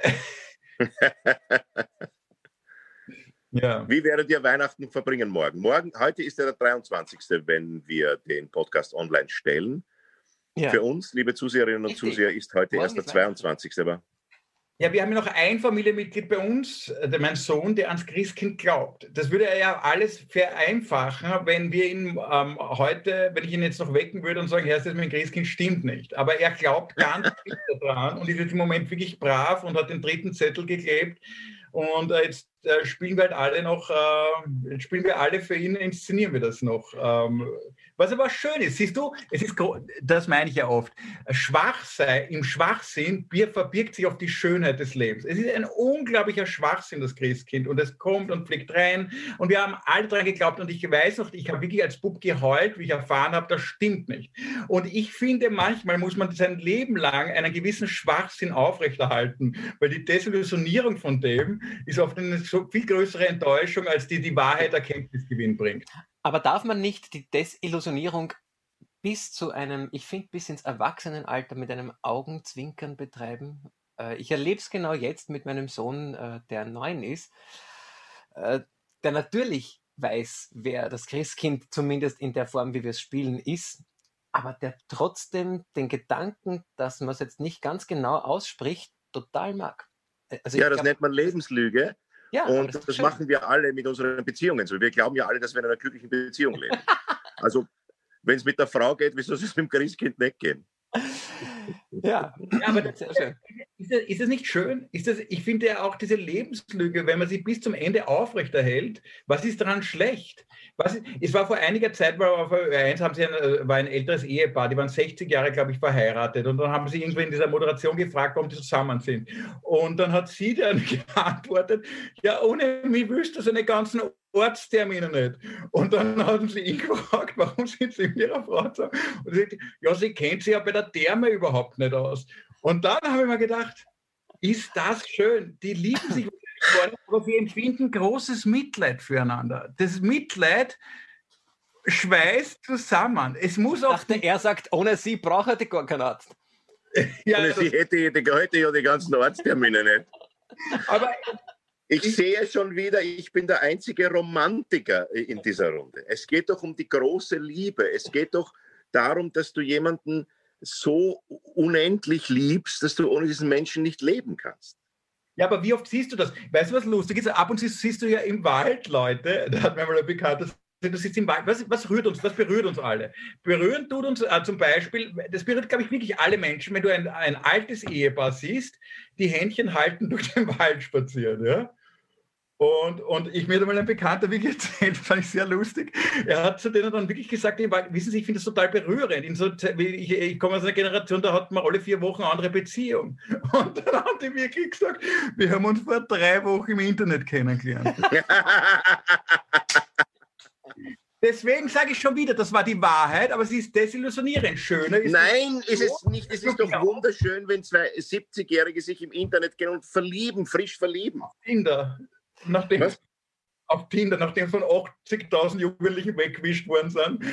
Ja. Wie werdet ihr Weihnachten verbringen morgen? Heute ist ja der 23., wenn wir den Podcast online stellen. Ja. Für uns, liebe Zuseherinnen und Zuseher, ist heute erst der 22. Aber ja, wir haben ja noch ein Familienmitglied bei uns, mein Sohn, der ans Christkind glaubt. Das würde ja alles vereinfachen, wenn wir ihn heute, wenn ich ihn jetzt noch wecken würde und sagen, Herr, das mit dem Christkind stimmt nicht. Aber er glaubt ganz daran und ist jetzt im Moment wirklich brav und hat den 3. Zettel geklebt. Und jetzt spielen wir halt alle noch, spielen wir alle für ihn, inszenieren wir das noch. Was aber schön ist, siehst du, das meine ich ja oft, im Schwachsinn verbirgt sich oft die Schönheit des Lebens. Es ist ein unglaublicher Schwachsinn, das Christkind, und es kommt und fliegt rein und wir haben alle daran geglaubt und ich weiß noch, ich habe wirklich als Bub geheult, wie ich erfahren habe, das stimmt nicht. Und ich finde, manchmal muss man sein Leben lang einen gewissen Schwachsinn aufrechterhalten, weil die Desillusionierung von dem ist oft eine so viel größere Enttäuschung, als die Wahrheit Erkenntnisgewinn bringt. Aber darf man nicht die Desillusionierung bis ins Erwachsenenalter mit einem Augenzwinkern betreiben? Ich erlebe es genau jetzt mit meinem Sohn, der 9 ist, der natürlich weiß, wer das Christkind zumindest in der Form, wie wir es spielen, ist, aber der trotzdem den Gedanken, dass man es jetzt nicht ganz genau ausspricht, total mag. Also das nennt man Lebenslüge. Ja, und das machen wir alle mit unseren Beziehungen so. Wir glauben ja alle, dass wir in einer glücklichen Beziehung leben. Also, wenn es mit der Frau geht, wieso soll es mit dem Christkind nicht gehen? Ja, aber das ist sehr schön. Ist das nicht schön? Ich finde ja auch diese Lebenslüge, wenn man sie bis zum Ende aufrechterhält, was ist daran schlecht? Es war vor einiger Zeit, auf Ö1 war ein älteres Ehepaar, die waren 60 Jahre, glaube ich, verheiratet, und dann haben sie irgendwie in dieser Moderation gefragt, warum die zusammen sind. Und dann hat sie dann geantwortet, ja, ohne mich wüsste du seine ganzen Ortstermine nicht. Und dann haben sie ihn gefragt, warum sind sie mit ihrer Frau zusammen? Und sie sagt, ja, sie kennt sich ja bei der Therme überhaupt nicht aus. Und dann habe ich mir gedacht, ist das schön? Die lieben sich, aber sie empfinden großes Mitleid füreinander. Das Mitleid schweißt zusammen. Es muss auch. Er sagt, ohne sie braucht er gar keinen Arzt. Ja, ohne sie hätte ja die ganzen Arzttermine nicht. Aber ich sehe schon wieder, ich bin der einzige Romantiker in dieser Runde. Es geht doch um die große Liebe. Es geht doch darum, dass du jemanden so unendlich liebst, dass du ohne diesen Menschen nicht leben kannst. Ja, aber wie oft siehst du das? Weißt du, was lustig ist? Ab und zu siehst du ja im Wald Leute, da hat mir mal ein Bekannter, du sitzt im Wald, was berührt uns alle? Berühren tut uns zum Beispiel, das berührt, glaube ich, wirklich alle Menschen, wenn du ein altes Ehepaar siehst, die Händchen halten, durch den Wald spazieren, ja? Und mir hat mal ein Bekannter wirklich erzählt, fand ich sehr lustig. Er hat zu denen dann wirklich gesagt, wissen Sie, ich finde das total berührend. Ich komme aus einer Generation, da hatten wir alle 4 Wochen eine andere Beziehung. Und dann haben die wirklich gesagt, wir haben uns vor 3 Wochen im Internet kennengelernt. Deswegen sage ich schon wieder, das war die Wahrheit, aber sie ist desillusionierend. Schöner ist Nein, ist es nicht. Es ist doch wunderschön, wenn 2 70-Jährige sich im Internet kennen und frisch verlieben. Nachdem von 80.000 Jugendlichen weggewischt worden sind.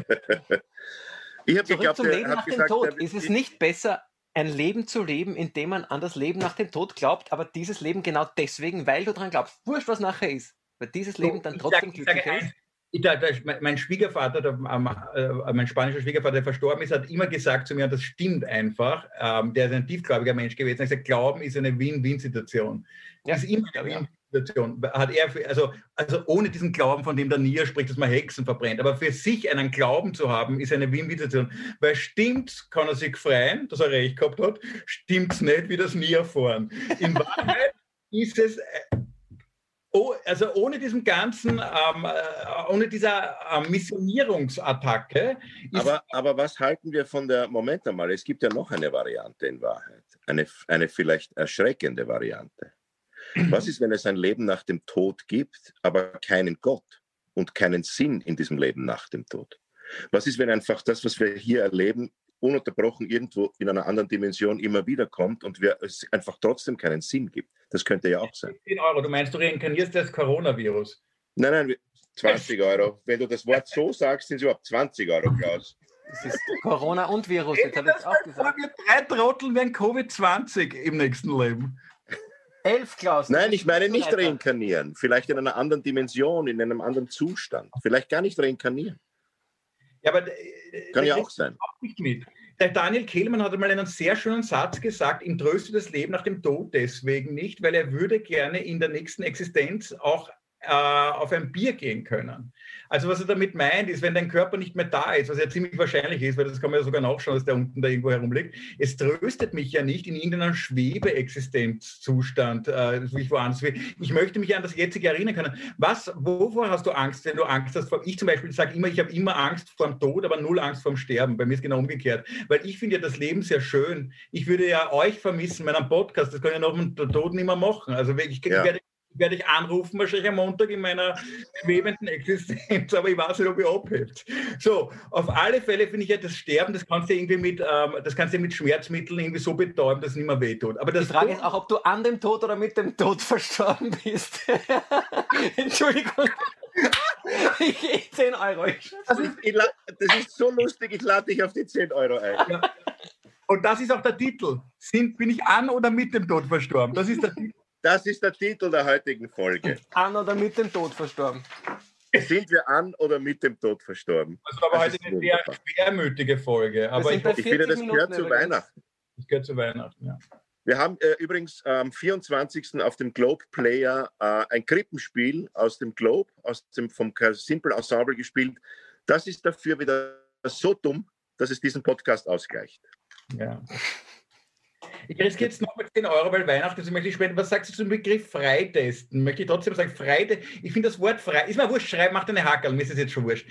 Zum Leben nach dem Tod. Ist es nicht besser, ein Leben zu leben, in dem man an das Leben nach dem Tod glaubt, aber dieses Leben genau deswegen, weil du dran glaubst, wurscht, was nachher ist, weil dieses Leben dann trotzdem glücklich ist? Mein Schwiegervater, mein spanischer Schwiegervater, der verstorben ist, hat immer gesagt zu mir, und das stimmt einfach, der ist ein tiefgläubiger Mensch gewesen, er hat gesagt, Glauben ist eine Win-Win-Situation. Ja, ist immer eine Win-Win-Situation. Hat er also ohne diesen Glauben, von dem der Nia spricht, dass man Hexen verbrennt, aber für sich einen Glauben zu haben, ist eine Win-Win-Situation. Weil stimmt's, kann er sich freuen, dass er recht gehabt hat, stimmt's nicht, wie das Nia fahren. In Wahrheit ist es... Also ohne diesen ganzen, ohne dieser Missionierungsattacke. Aber was halten wir von der, Moment einmal, es gibt ja noch eine Variante in Wahrheit, eine vielleicht erschreckende Variante. Was ist, wenn es ein Leben nach dem Tod gibt, aber keinen Gott und keinen Sinn in diesem Leben nach dem Tod? Was ist, wenn einfach das, was wir hier erleben, ununterbrochen irgendwo in einer anderen Dimension immer wieder kommt und es einfach trotzdem keinen Sinn gibt? Das könnte ja auch sein. 10 Euro, du meinst, du reinkarnierst das Coronavirus? Nein, 20 Euro. Wenn du das Wort so sagst, sind es überhaupt 20 Euro, Klaus. Das ist Corona und Virus, jetzt habe ich es auch gesagt. Wir 3 Trottel werden Covid-20 im nächsten Leben. 11, Klaus. Nein, ich meine nicht reinkarnieren. Vielleicht in einer anderen Dimension, in einem anderen Zustand. Vielleicht gar nicht reinkarnieren. Ja, aber kann ja auch sein. Auch nicht mit. Der Daniel Kehlmann hat einmal einen sehr schönen Satz gesagt, ihm tröstet das Leben nach dem Tod deswegen nicht, weil er würde gerne in der nächsten Existenz auch auf ein Bier gehen können. Also was er damit meint, ist, wenn dein Körper nicht mehr da ist, was ja ziemlich wahrscheinlich ist, weil das kann man ja sogar nachschauen, dass der unten da irgendwo herumliegt, es tröstet mich ja nicht in irgendeinem Schwebeexistenzzustand, wo ich woanders will. Ich möchte mich an das jetzige erinnern können. Wovor hast du Angst, wenn du Angst hast? Ich zum Beispiel sage immer, ich habe immer Angst vor dem Tod, aber null Angst vor dem Sterben. Bei mir ist genau umgekehrt. Weil ich finde ja das Leben sehr schön. Ich würde ja euch vermissen, meinen Podcast, das kann ich nach dem Tod nicht mehr machen. Also ich werde ich anrufen, wahrscheinlich am Montag in meiner schwebenden Existenz, aber ich weiß nicht, ob ich abhebt. So, auf alle Fälle finde ich ja, das Sterben, das kannst du irgendwie mit Schmerzmitteln irgendwie so betäuben, dass es nicht mehr wehtut. Aber die Frage ist auch, ob du an dem Tod oder mit dem Tod verstorben bist. Entschuldigung. Ich gehe 10 Euro. Das ist so lustig, ich lade dich auf die 10 Euro ein. Ja. Und das ist auch der Titel. Bin ich an oder mit dem Tod verstorben? Das ist der Titel. Das ist der Titel der heutigen Folge. An oder mit dem Tod verstorben. Sind wir an oder mit dem Tod verstorben? Das war aber heute eine sehr schwermütige Folge. Aber ich finde, das gehört zu Weihnachten. Das gehört zu Weihnachten, ja. Wir haben übrigens am 24. auf dem Globe Player ein Krippenspiel aus dem Globe, vom Simple Ensemble gespielt. Das ist dafür wieder so dumm, dass es diesen Podcast ausgleicht. Ja. Ich riskiere jetzt noch mal 10 Euro, weil Weihnachten ist. Möchte ich spenden. Was sagst du zum Begriff Freitesten? Möchte ich trotzdem sagen, ich finde das Wort frei, ist mir wurscht, schreib, macht eine Hackerl, mir ist es jetzt schon wurscht.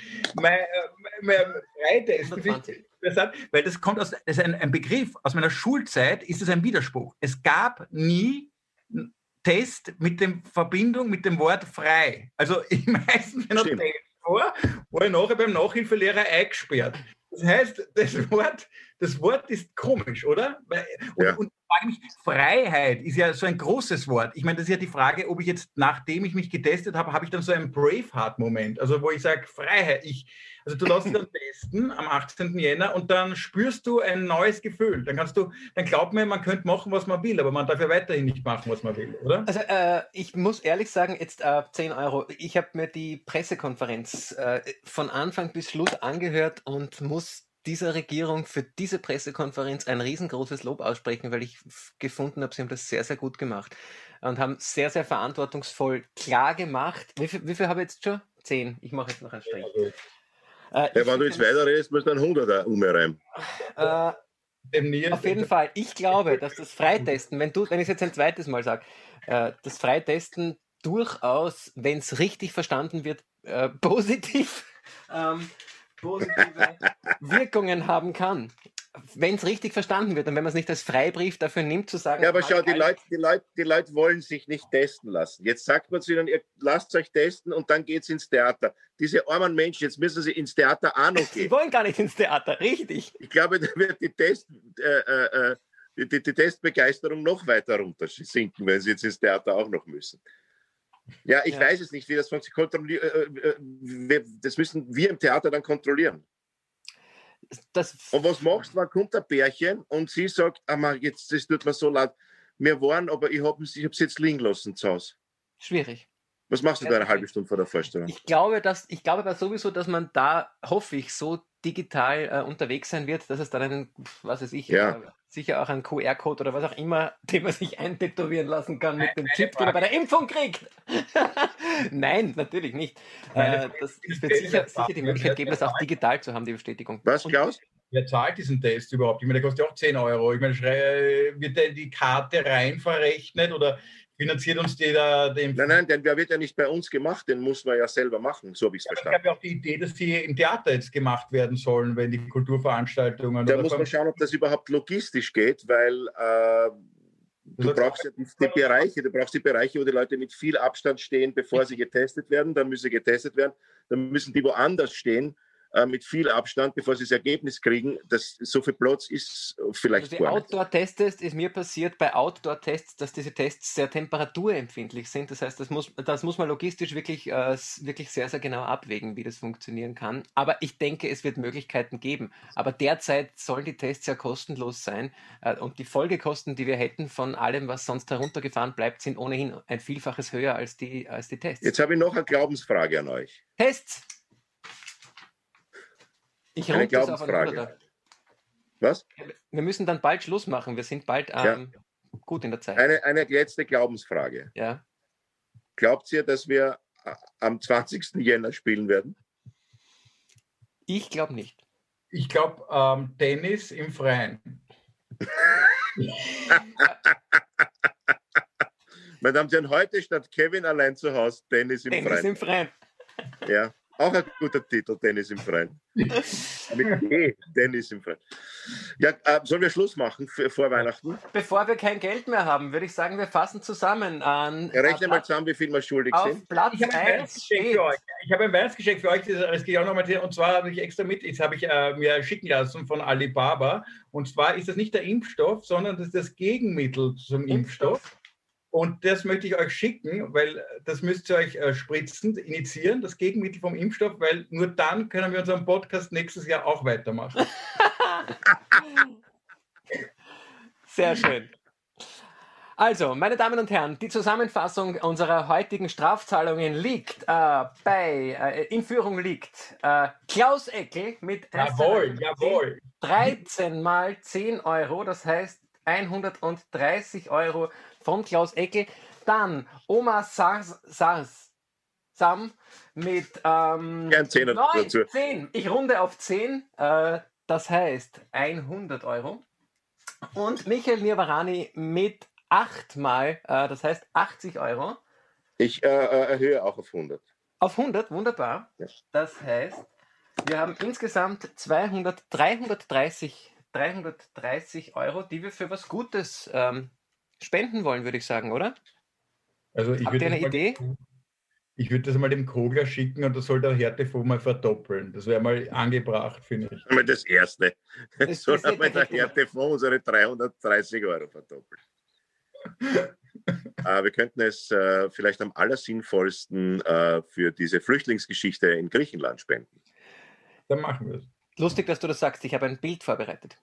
Freitesten finde ich interessant, weil das ist ein Begriff aus meiner Schulzeit, ist es ein Widerspruch. Es gab nie einen Test mit der Verbindung mit dem Wort frei. Also ich meistens, wenn er Test war ich nachher beim Nachhilfelehrer eingesperrt. Das heißt, das Wort ist komisch, oder? Und ich frage mich, Freiheit ist ja so ein großes Wort. Ich meine, das ist ja die Frage, ob ich jetzt, nachdem ich mich getestet habe, habe ich dann so einen Braveheart-Moment, also wo ich sage, Freiheit. Also du lässt dich dann testen am 18. Jänner und dann spürst du ein neues Gefühl. Dann glaubt mir, man könnte machen, was man will, aber man darf ja weiterhin nicht machen, was man will, oder? Also ich muss ehrlich sagen, jetzt 10 Euro. Ich habe mir die Pressekonferenz von Anfang bis Schluss angehört und muss dieser Regierung für diese Pressekonferenz ein riesengroßes Lob aussprechen, weil ich gefunden habe, sie haben das sehr, sehr gut gemacht und haben sehr, sehr verantwortungsvoll klar gemacht. Wie viel habe ich jetzt schon? 10. Ich mache jetzt noch einen Strich. Wenn du jetzt weiterredest, musst du einen 100er umreimen. Auf jeden Fall. Ich glaube, dass das Freitesten, wenn ich es jetzt ein zweites Mal sage, das Freitesten durchaus, wenn es richtig verstanden wird, positive Wirkungen haben kann. Wenn es richtig verstanden wird und wenn man es nicht als Freibrief dafür nimmt, zu sagen... Ja, aber schau, die Leute wollen sich nicht testen lassen. Jetzt sagt man zu ihnen, ihr lasst euch testen und dann geht es ins Theater. Diese armen Menschen, jetzt müssen sie ins Theater auch noch gehen. Sie wollen gar nicht ins Theater, richtig. Ich glaube, da wird die Testbegeisterung noch weiter runtersinken, wenn sie jetzt ins Theater auch noch müssen. Ja, ich weiß es nicht, wie das funktioniert. Das müssen wir im Theater dann kontrollieren. Und was machst du, man kommt ein Pärchen und sie sagt, jetzt, das tut mir so leid, wir waren, aber ich habe sie jetzt liegen lassen zu Hause. Schwierig. Was machst du da eine halbe Stunde vor der Vorstellung? Ich glaube aber sowieso, dass man da, hoffe ich, so digital unterwegs sein wird, dass es dann einen, was weiß ich, sicher auch einen QR-Code oder was auch immer, den man sich eintätowieren lassen kann mit dem Chip, den man bei der Impfung kriegt. Nein, natürlich nicht. Es wird sicher die Möglichkeit geben, das auch digital zu haben, die Bestätigung. Was, Klaus? Wer zahlt diesen Test überhaupt? Ich meine, der kostet ja auch 10 Euro. Ich meine, wird der in die Karte rein verrechnet oder finanziert uns Nein, der wird ja nicht bei uns gemacht, den muss man ja selber machen, so habe ich es verstanden. Es gab ja auch die Idee, dass die im Theater jetzt gemacht werden sollen, wenn die Kulturveranstaltungen... Da muss man schauen, ob das überhaupt logistisch geht, weil du brauchst ja die Bereiche, wo die Leute mit viel Abstand stehen, bevor sie getestet werden, dann müssen sie getestet werden, dann müssen die woanders stehen, mit viel Abstand, bevor sie das Ergebnis kriegen. So viel Platz ist vielleicht also gar nicht. Outdoor-Testtests ist mir passiert bei Outdoor-Tests, dass diese Tests sehr temperaturempfindlich sind. Das heißt, das muss man logistisch wirklich sehr, sehr genau abwägen, wie das funktionieren kann. Aber ich denke, es wird Möglichkeiten geben. Aber derzeit sollen die Tests ja kostenlos sein. Und die Folgekosten, die wir hätten von allem, was sonst heruntergefahren bleibt, sind ohnehin ein Vielfaches höher als die Tests. Jetzt habe ich noch eine Glaubensfrage an euch. Tests! Eine Glaubensfrage. Was? Wir müssen dann bald Schluss machen. Wir sind bald gut in der Zeit. Eine letzte Glaubensfrage. Ja. Glaubt ihr, dass wir am 20. Jänner spielen werden? Ich glaube nicht. Ich glaube, Tennis im Freien. Meine Damen und Herren, heute statt Kevin allein zu Hause, Tennis im Freien. Tennis im Freien. Ja, auch ein guter Titel, Tennis im Freien. Mit E, Tennis im Freien. Ja, sollen wir Schluss machen vor Weihnachten? Bevor wir kein Geld mehr haben, würde ich sagen, wir fassen zusammen an. Rechne mal zusammen, wie viel wir schuldig sind. Auf Platz 1 steht. Ich habe ein Weihnachtsgeschenk für euch, das geht auch nochmal, und zwar habe ich extra das habe ich mir schicken lassen von Alibaba. Und zwar ist das nicht der Impfstoff, sondern das ist das Gegenmittel zum Impfstoff. Und das möchte ich euch schicken, weil das müsst ihr euch spritzen, initiieren, das Gegenmittel vom Impfstoff, weil nur dann können wir unseren Podcast nächstes Jahr auch weitermachen. Sehr schön. Also, meine Damen und Herren, die Zusammenfassung unserer heutigen Strafzahlungen liegt in Führung liegt Klaus Eckel mit 13 mal 10 Euro, das heißt 130 Euro von Klaus Eckel. Dann Omar Sam mit 10. Ich runde auf 10, das heißt 100 Euro. Und Michael Nirvarani mit 8 mal, das heißt 80 Euro. Ich erhöhe auch auf 100. Auf 100, wunderbar. Ja. Das heißt, wir haben insgesamt 330 Euro, die wir für was Gutes spenden wollen, würde ich sagen, oder? Also habt ihr eine Idee? Ich würde das mal dem Kogler schicken und das soll der Härtefonds mal verdoppeln. Das wäre mal angebracht, finde ich. Einmal das Erste. Das soll einmal der Härtefonds unsere 330 Euro verdoppeln. Wir könnten es vielleicht am allersinnvollsten für diese Flüchtlingsgeschichte in Griechenland spenden. Dann machen wir es. Lustig, dass du das sagst. Ich habe ein Bild vorbereitet.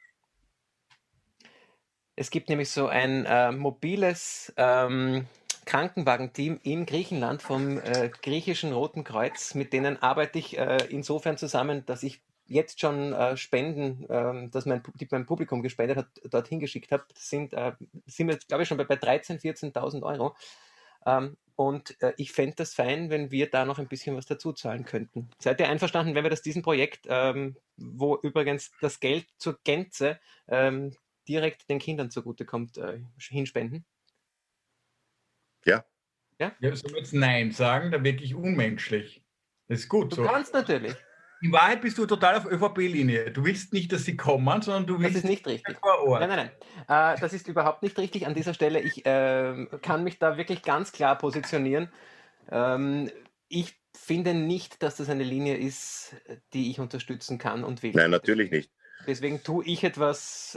Es gibt nämlich so ein mobiles Krankenwagenteam in Griechenland vom griechischen Roten Kreuz. Mit denen arbeite ich insofern zusammen, dass ich jetzt schon Spenden, das mein Publikum gespendet hat, dorthin geschickt habe. Das sind wir jetzt, glaube ich, schon bei 13.000, 14.000 Euro. Und ich fände das fein, wenn wir da noch ein bisschen was dazu zahlen könnten. Seid ihr einverstanden, wenn wir das diesem Projekt, wo übrigens das Geld zur Gänze direkt den Kindern zugutekommt, hinspenden? Ja. Ja, soll jetzt Nein sagen, da wirklich unmenschlich. Das ist gut so. Du kannst natürlich. In Wahrheit bist du total auf ÖVP-Linie. Du willst nicht, dass sie kommen, sondern du willst... Das ist nicht richtig. Vor Ort. Nein. Das ist überhaupt nicht richtig an dieser Stelle. Ich kann mich da wirklich ganz klar positionieren. Ich finde nicht, dass das eine Linie ist, die ich unterstützen kann und will. Nein, natürlich nicht. Deswegen tue ich etwas,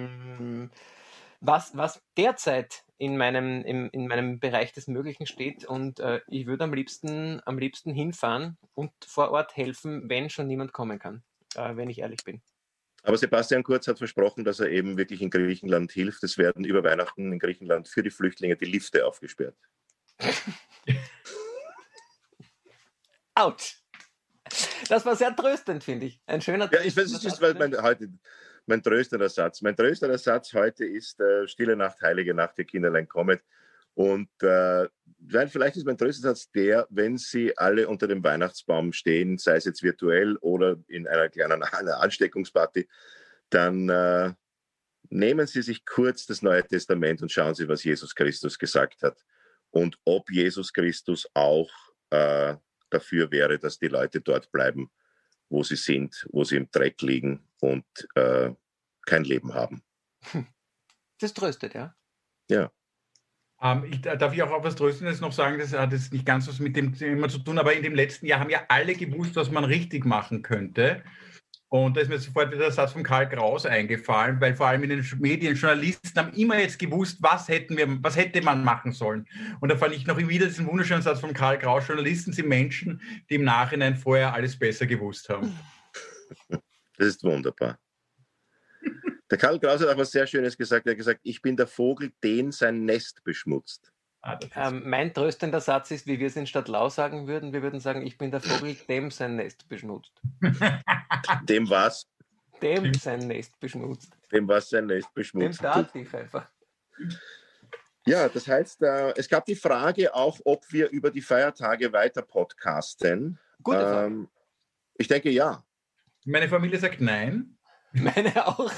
was derzeit in meinem Bereich des Möglichen steht, und ich würde am liebsten hinfahren und vor Ort helfen, wenn schon niemand kommen kann, wenn ich ehrlich bin. Aber Sebastian Kurz hat versprochen, dass er eben wirklich in Griechenland hilft. Es werden über Weihnachten in Griechenland für die Flüchtlinge die Lifte aufgesperrt. Autsch! Das war sehr tröstend, finde ich. Ein schöner Ja, ich weiß, das ist mein tröstender Satz. Mein tröstender Satz heute ist Stille Nacht, heilige Nacht, ihr Kinderlein kommet. Und vielleicht ist mein tröstender Satz der, wenn Sie alle unter dem Weihnachtsbaum stehen, sei es jetzt virtuell oder in einer kleinen Ansteckungsparty, dann nehmen Sie sich kurz das Neue Testament und schauen Sie, was Jesus Christus gesagt hat. Und ob Jesus Christus auch dafür wäre, dass die Leute dort bleiben, wo sie sind, wo sie im Dreck liegen und kein Leben haben. Das tröstet, ja. Ja. Darf ich auch was Tröstendes noch sagen? Das hat jetzt nicht ganz was mit dem Thema zu tun, aber in dem letzten Jahr haben ja alle gewusst, was man richtig machen könnte. Und da ist mir sofort wieder der Satz von Karl Kraus eingefallen, weil vor allem in den Medien Journalisten haben immer jetzt gewusst, was hätte man machen sollen. Und da fand ich noch wieder diesen wunderschönen Satz von Karl Kraus: Journalisten sind Menschen, die im Nachhinein vorher alles besser gewusst haben. Das ist wunderbar. Der Karl Kraus hat auch was sehr Schönes gesagt. Er hat gesagt, ich bin der Vogel, den sein Nest beschmutzt. Mein tröstender Satz ist, wie wir es in Stadtlau sagen würden. Wir würden sagen, ich bin der Vogel, dem sein Nest beschmutzt. Dem was? Dem sein Nest beschmutzt. Dem was sein Nest beschmutzt. Dem Dativ einfach. Ja, das heißt, es gab die Frage auch, ob wir über die Feiertage weiter podcasten. Gute Frage. Ich denke, ja. Meine Familie sagt nein. Meine auch.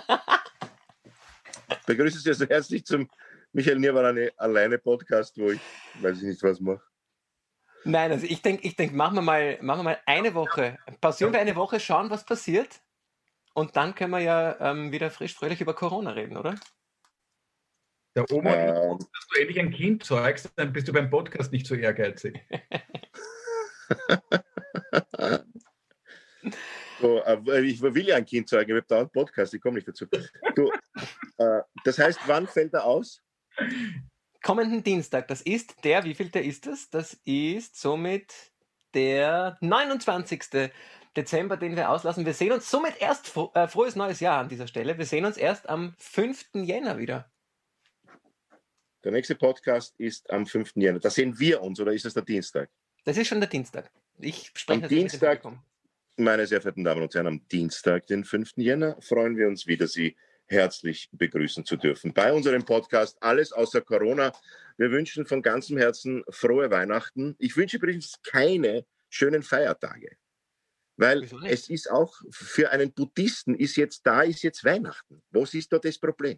Begrüße Sie also herzlich zum Michael Nirvana alleine Podcast, wo ich weiß ich nicht, was mache. Nein, also ich denke, machen wir mal eine Woche. Pausieren wir eine Woche, schauen, was passiert. Und dann können wir ja wieder frisch, fröhlich über Corona reden, oder? Der Oma, dass du endlich ein Kind zeugst, dann bist du beim Podcast nicht so ehrgeizig. So, ich will ja ein Kind zeugen, ich habe da einen Podcast, ich komme nicht dazu. Du, das heißt, wann fällt er aus? Kommenden Dienstag, das ist der, wie viel der ist das? Das ist somit der 29. Dezember, den wir auslassen. Wir sehen uns somit erst, frohes neues Jahr an dieser Stelle, wir sehen uns erst am 5. Jänner wieder. Der nächste Podcast ist am 5. Jänner. Da sehen wir uns, oder ist das der Dienstag? Das ist schon der Dienstag. Ich spreche am Dienstag, meine sehr verehrten Damen und Herren, am Dienstag, den 5. Jänner, freuen wir uns wieder, Sie herzlich begrüßen zu dürfen. Bei unserem Podcast Alles außer Corona. Wir wünschen von ganzem Herzen frohe Weihnachten. Ich wünsche übrigens keine schönen Feiertage. Weil es ist auch für einen Buddhisten ist jetzt Weihnachten. Wo ist da das Problem?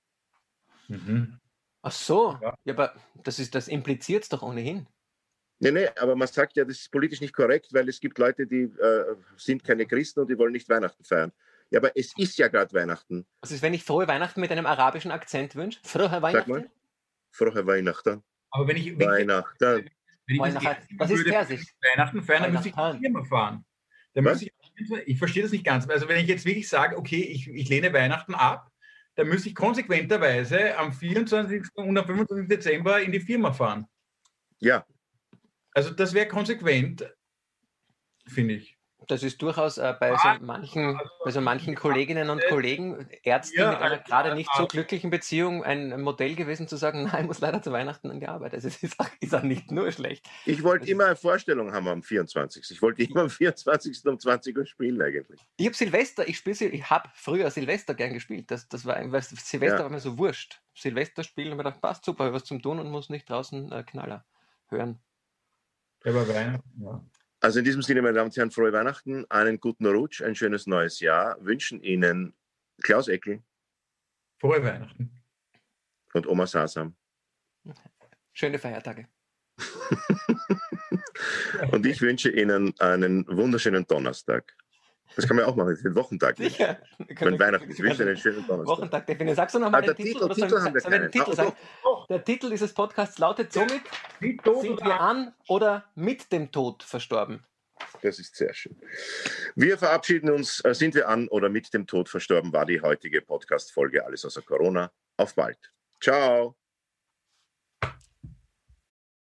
Mhm. Ach so, ja, aber das impliziert es doch ohnehin. Nee, aber man sagt ja, das ist politisch nicht korrekt, weil es gibt Leute, die sind keine Christen und die wollen nicht Weihnachten feiern. Ja, aber es ist ja gerade Weihnachten. Was ist, wenn ich frohe Weihnachten mit einem arabischen Akzent wünsche? Frohe Weihnachten? Sag mal, frohe Weihnachten. Aber wenn ich Weihnachten. Was ist Persisch? Weihnachten feiern, dann müsste ich die Firma fahren. Ich verstehe das nicht ganz. Also wenn ich jetzt wirklich sage, okay, ich lehne Weihnachten ab, dann müsste ich konsequenterweise am 24. und am 25. Dezember in die Firma fahren. Ja. Also das wäre konsequent, finde ich. Das ist durchaus bei so manchen Kolleginnen und Kollegen, Ärzten mit einer gerade nicht so glücklichen Beziehung, ein Modell gewesen zu sagen, nein, ich muss leider zu Weihnachten an die Arbeit. Also es ist auch nicht nur schlecht. Ich wollte immer eine Vorstellung haben am 24. Ich wollte immer am 24. um 20 Uhr spielen eigentlich. Ich habe früher Silvester gern gespielt. Das war Silvester war mir so wurscht. Silvester spielen und mir gedacht, passt super, ich habe was zum Tun und muss nicht draußen Knaller hören. Aber Weihnachten, ja. Also in diesem Sinne, meine Damen und Herren, frohe Weihnachten, einen guten Rutsch, ein schönes neues Jahr. Wünschen Ihnen Klaus Eckel. Frohe Weihnachten. Und Oma Sasam. Schöne Feiertage. Und ich wünsche Ihnen einen wunderschönen Donnerstag. Das kann man auch machen, den Wochentag. Sicher. Wenn Weihnachten ist, wünsche einen schönen Donnerstag. Wochentag definieren. Sagst du nochmal den Titel? Oder sollen wir den Titel sagen? Der Titel dieses Podcasts lautet somit, sind wir an oder mit dem Tod verstorben? Das ist sehr schön. Wir verabschieden uns, sind wir an oder mit dem Tod verstorben, war die heutige Podcast-Folge Alles außer Corona. Auf bald. Ciao.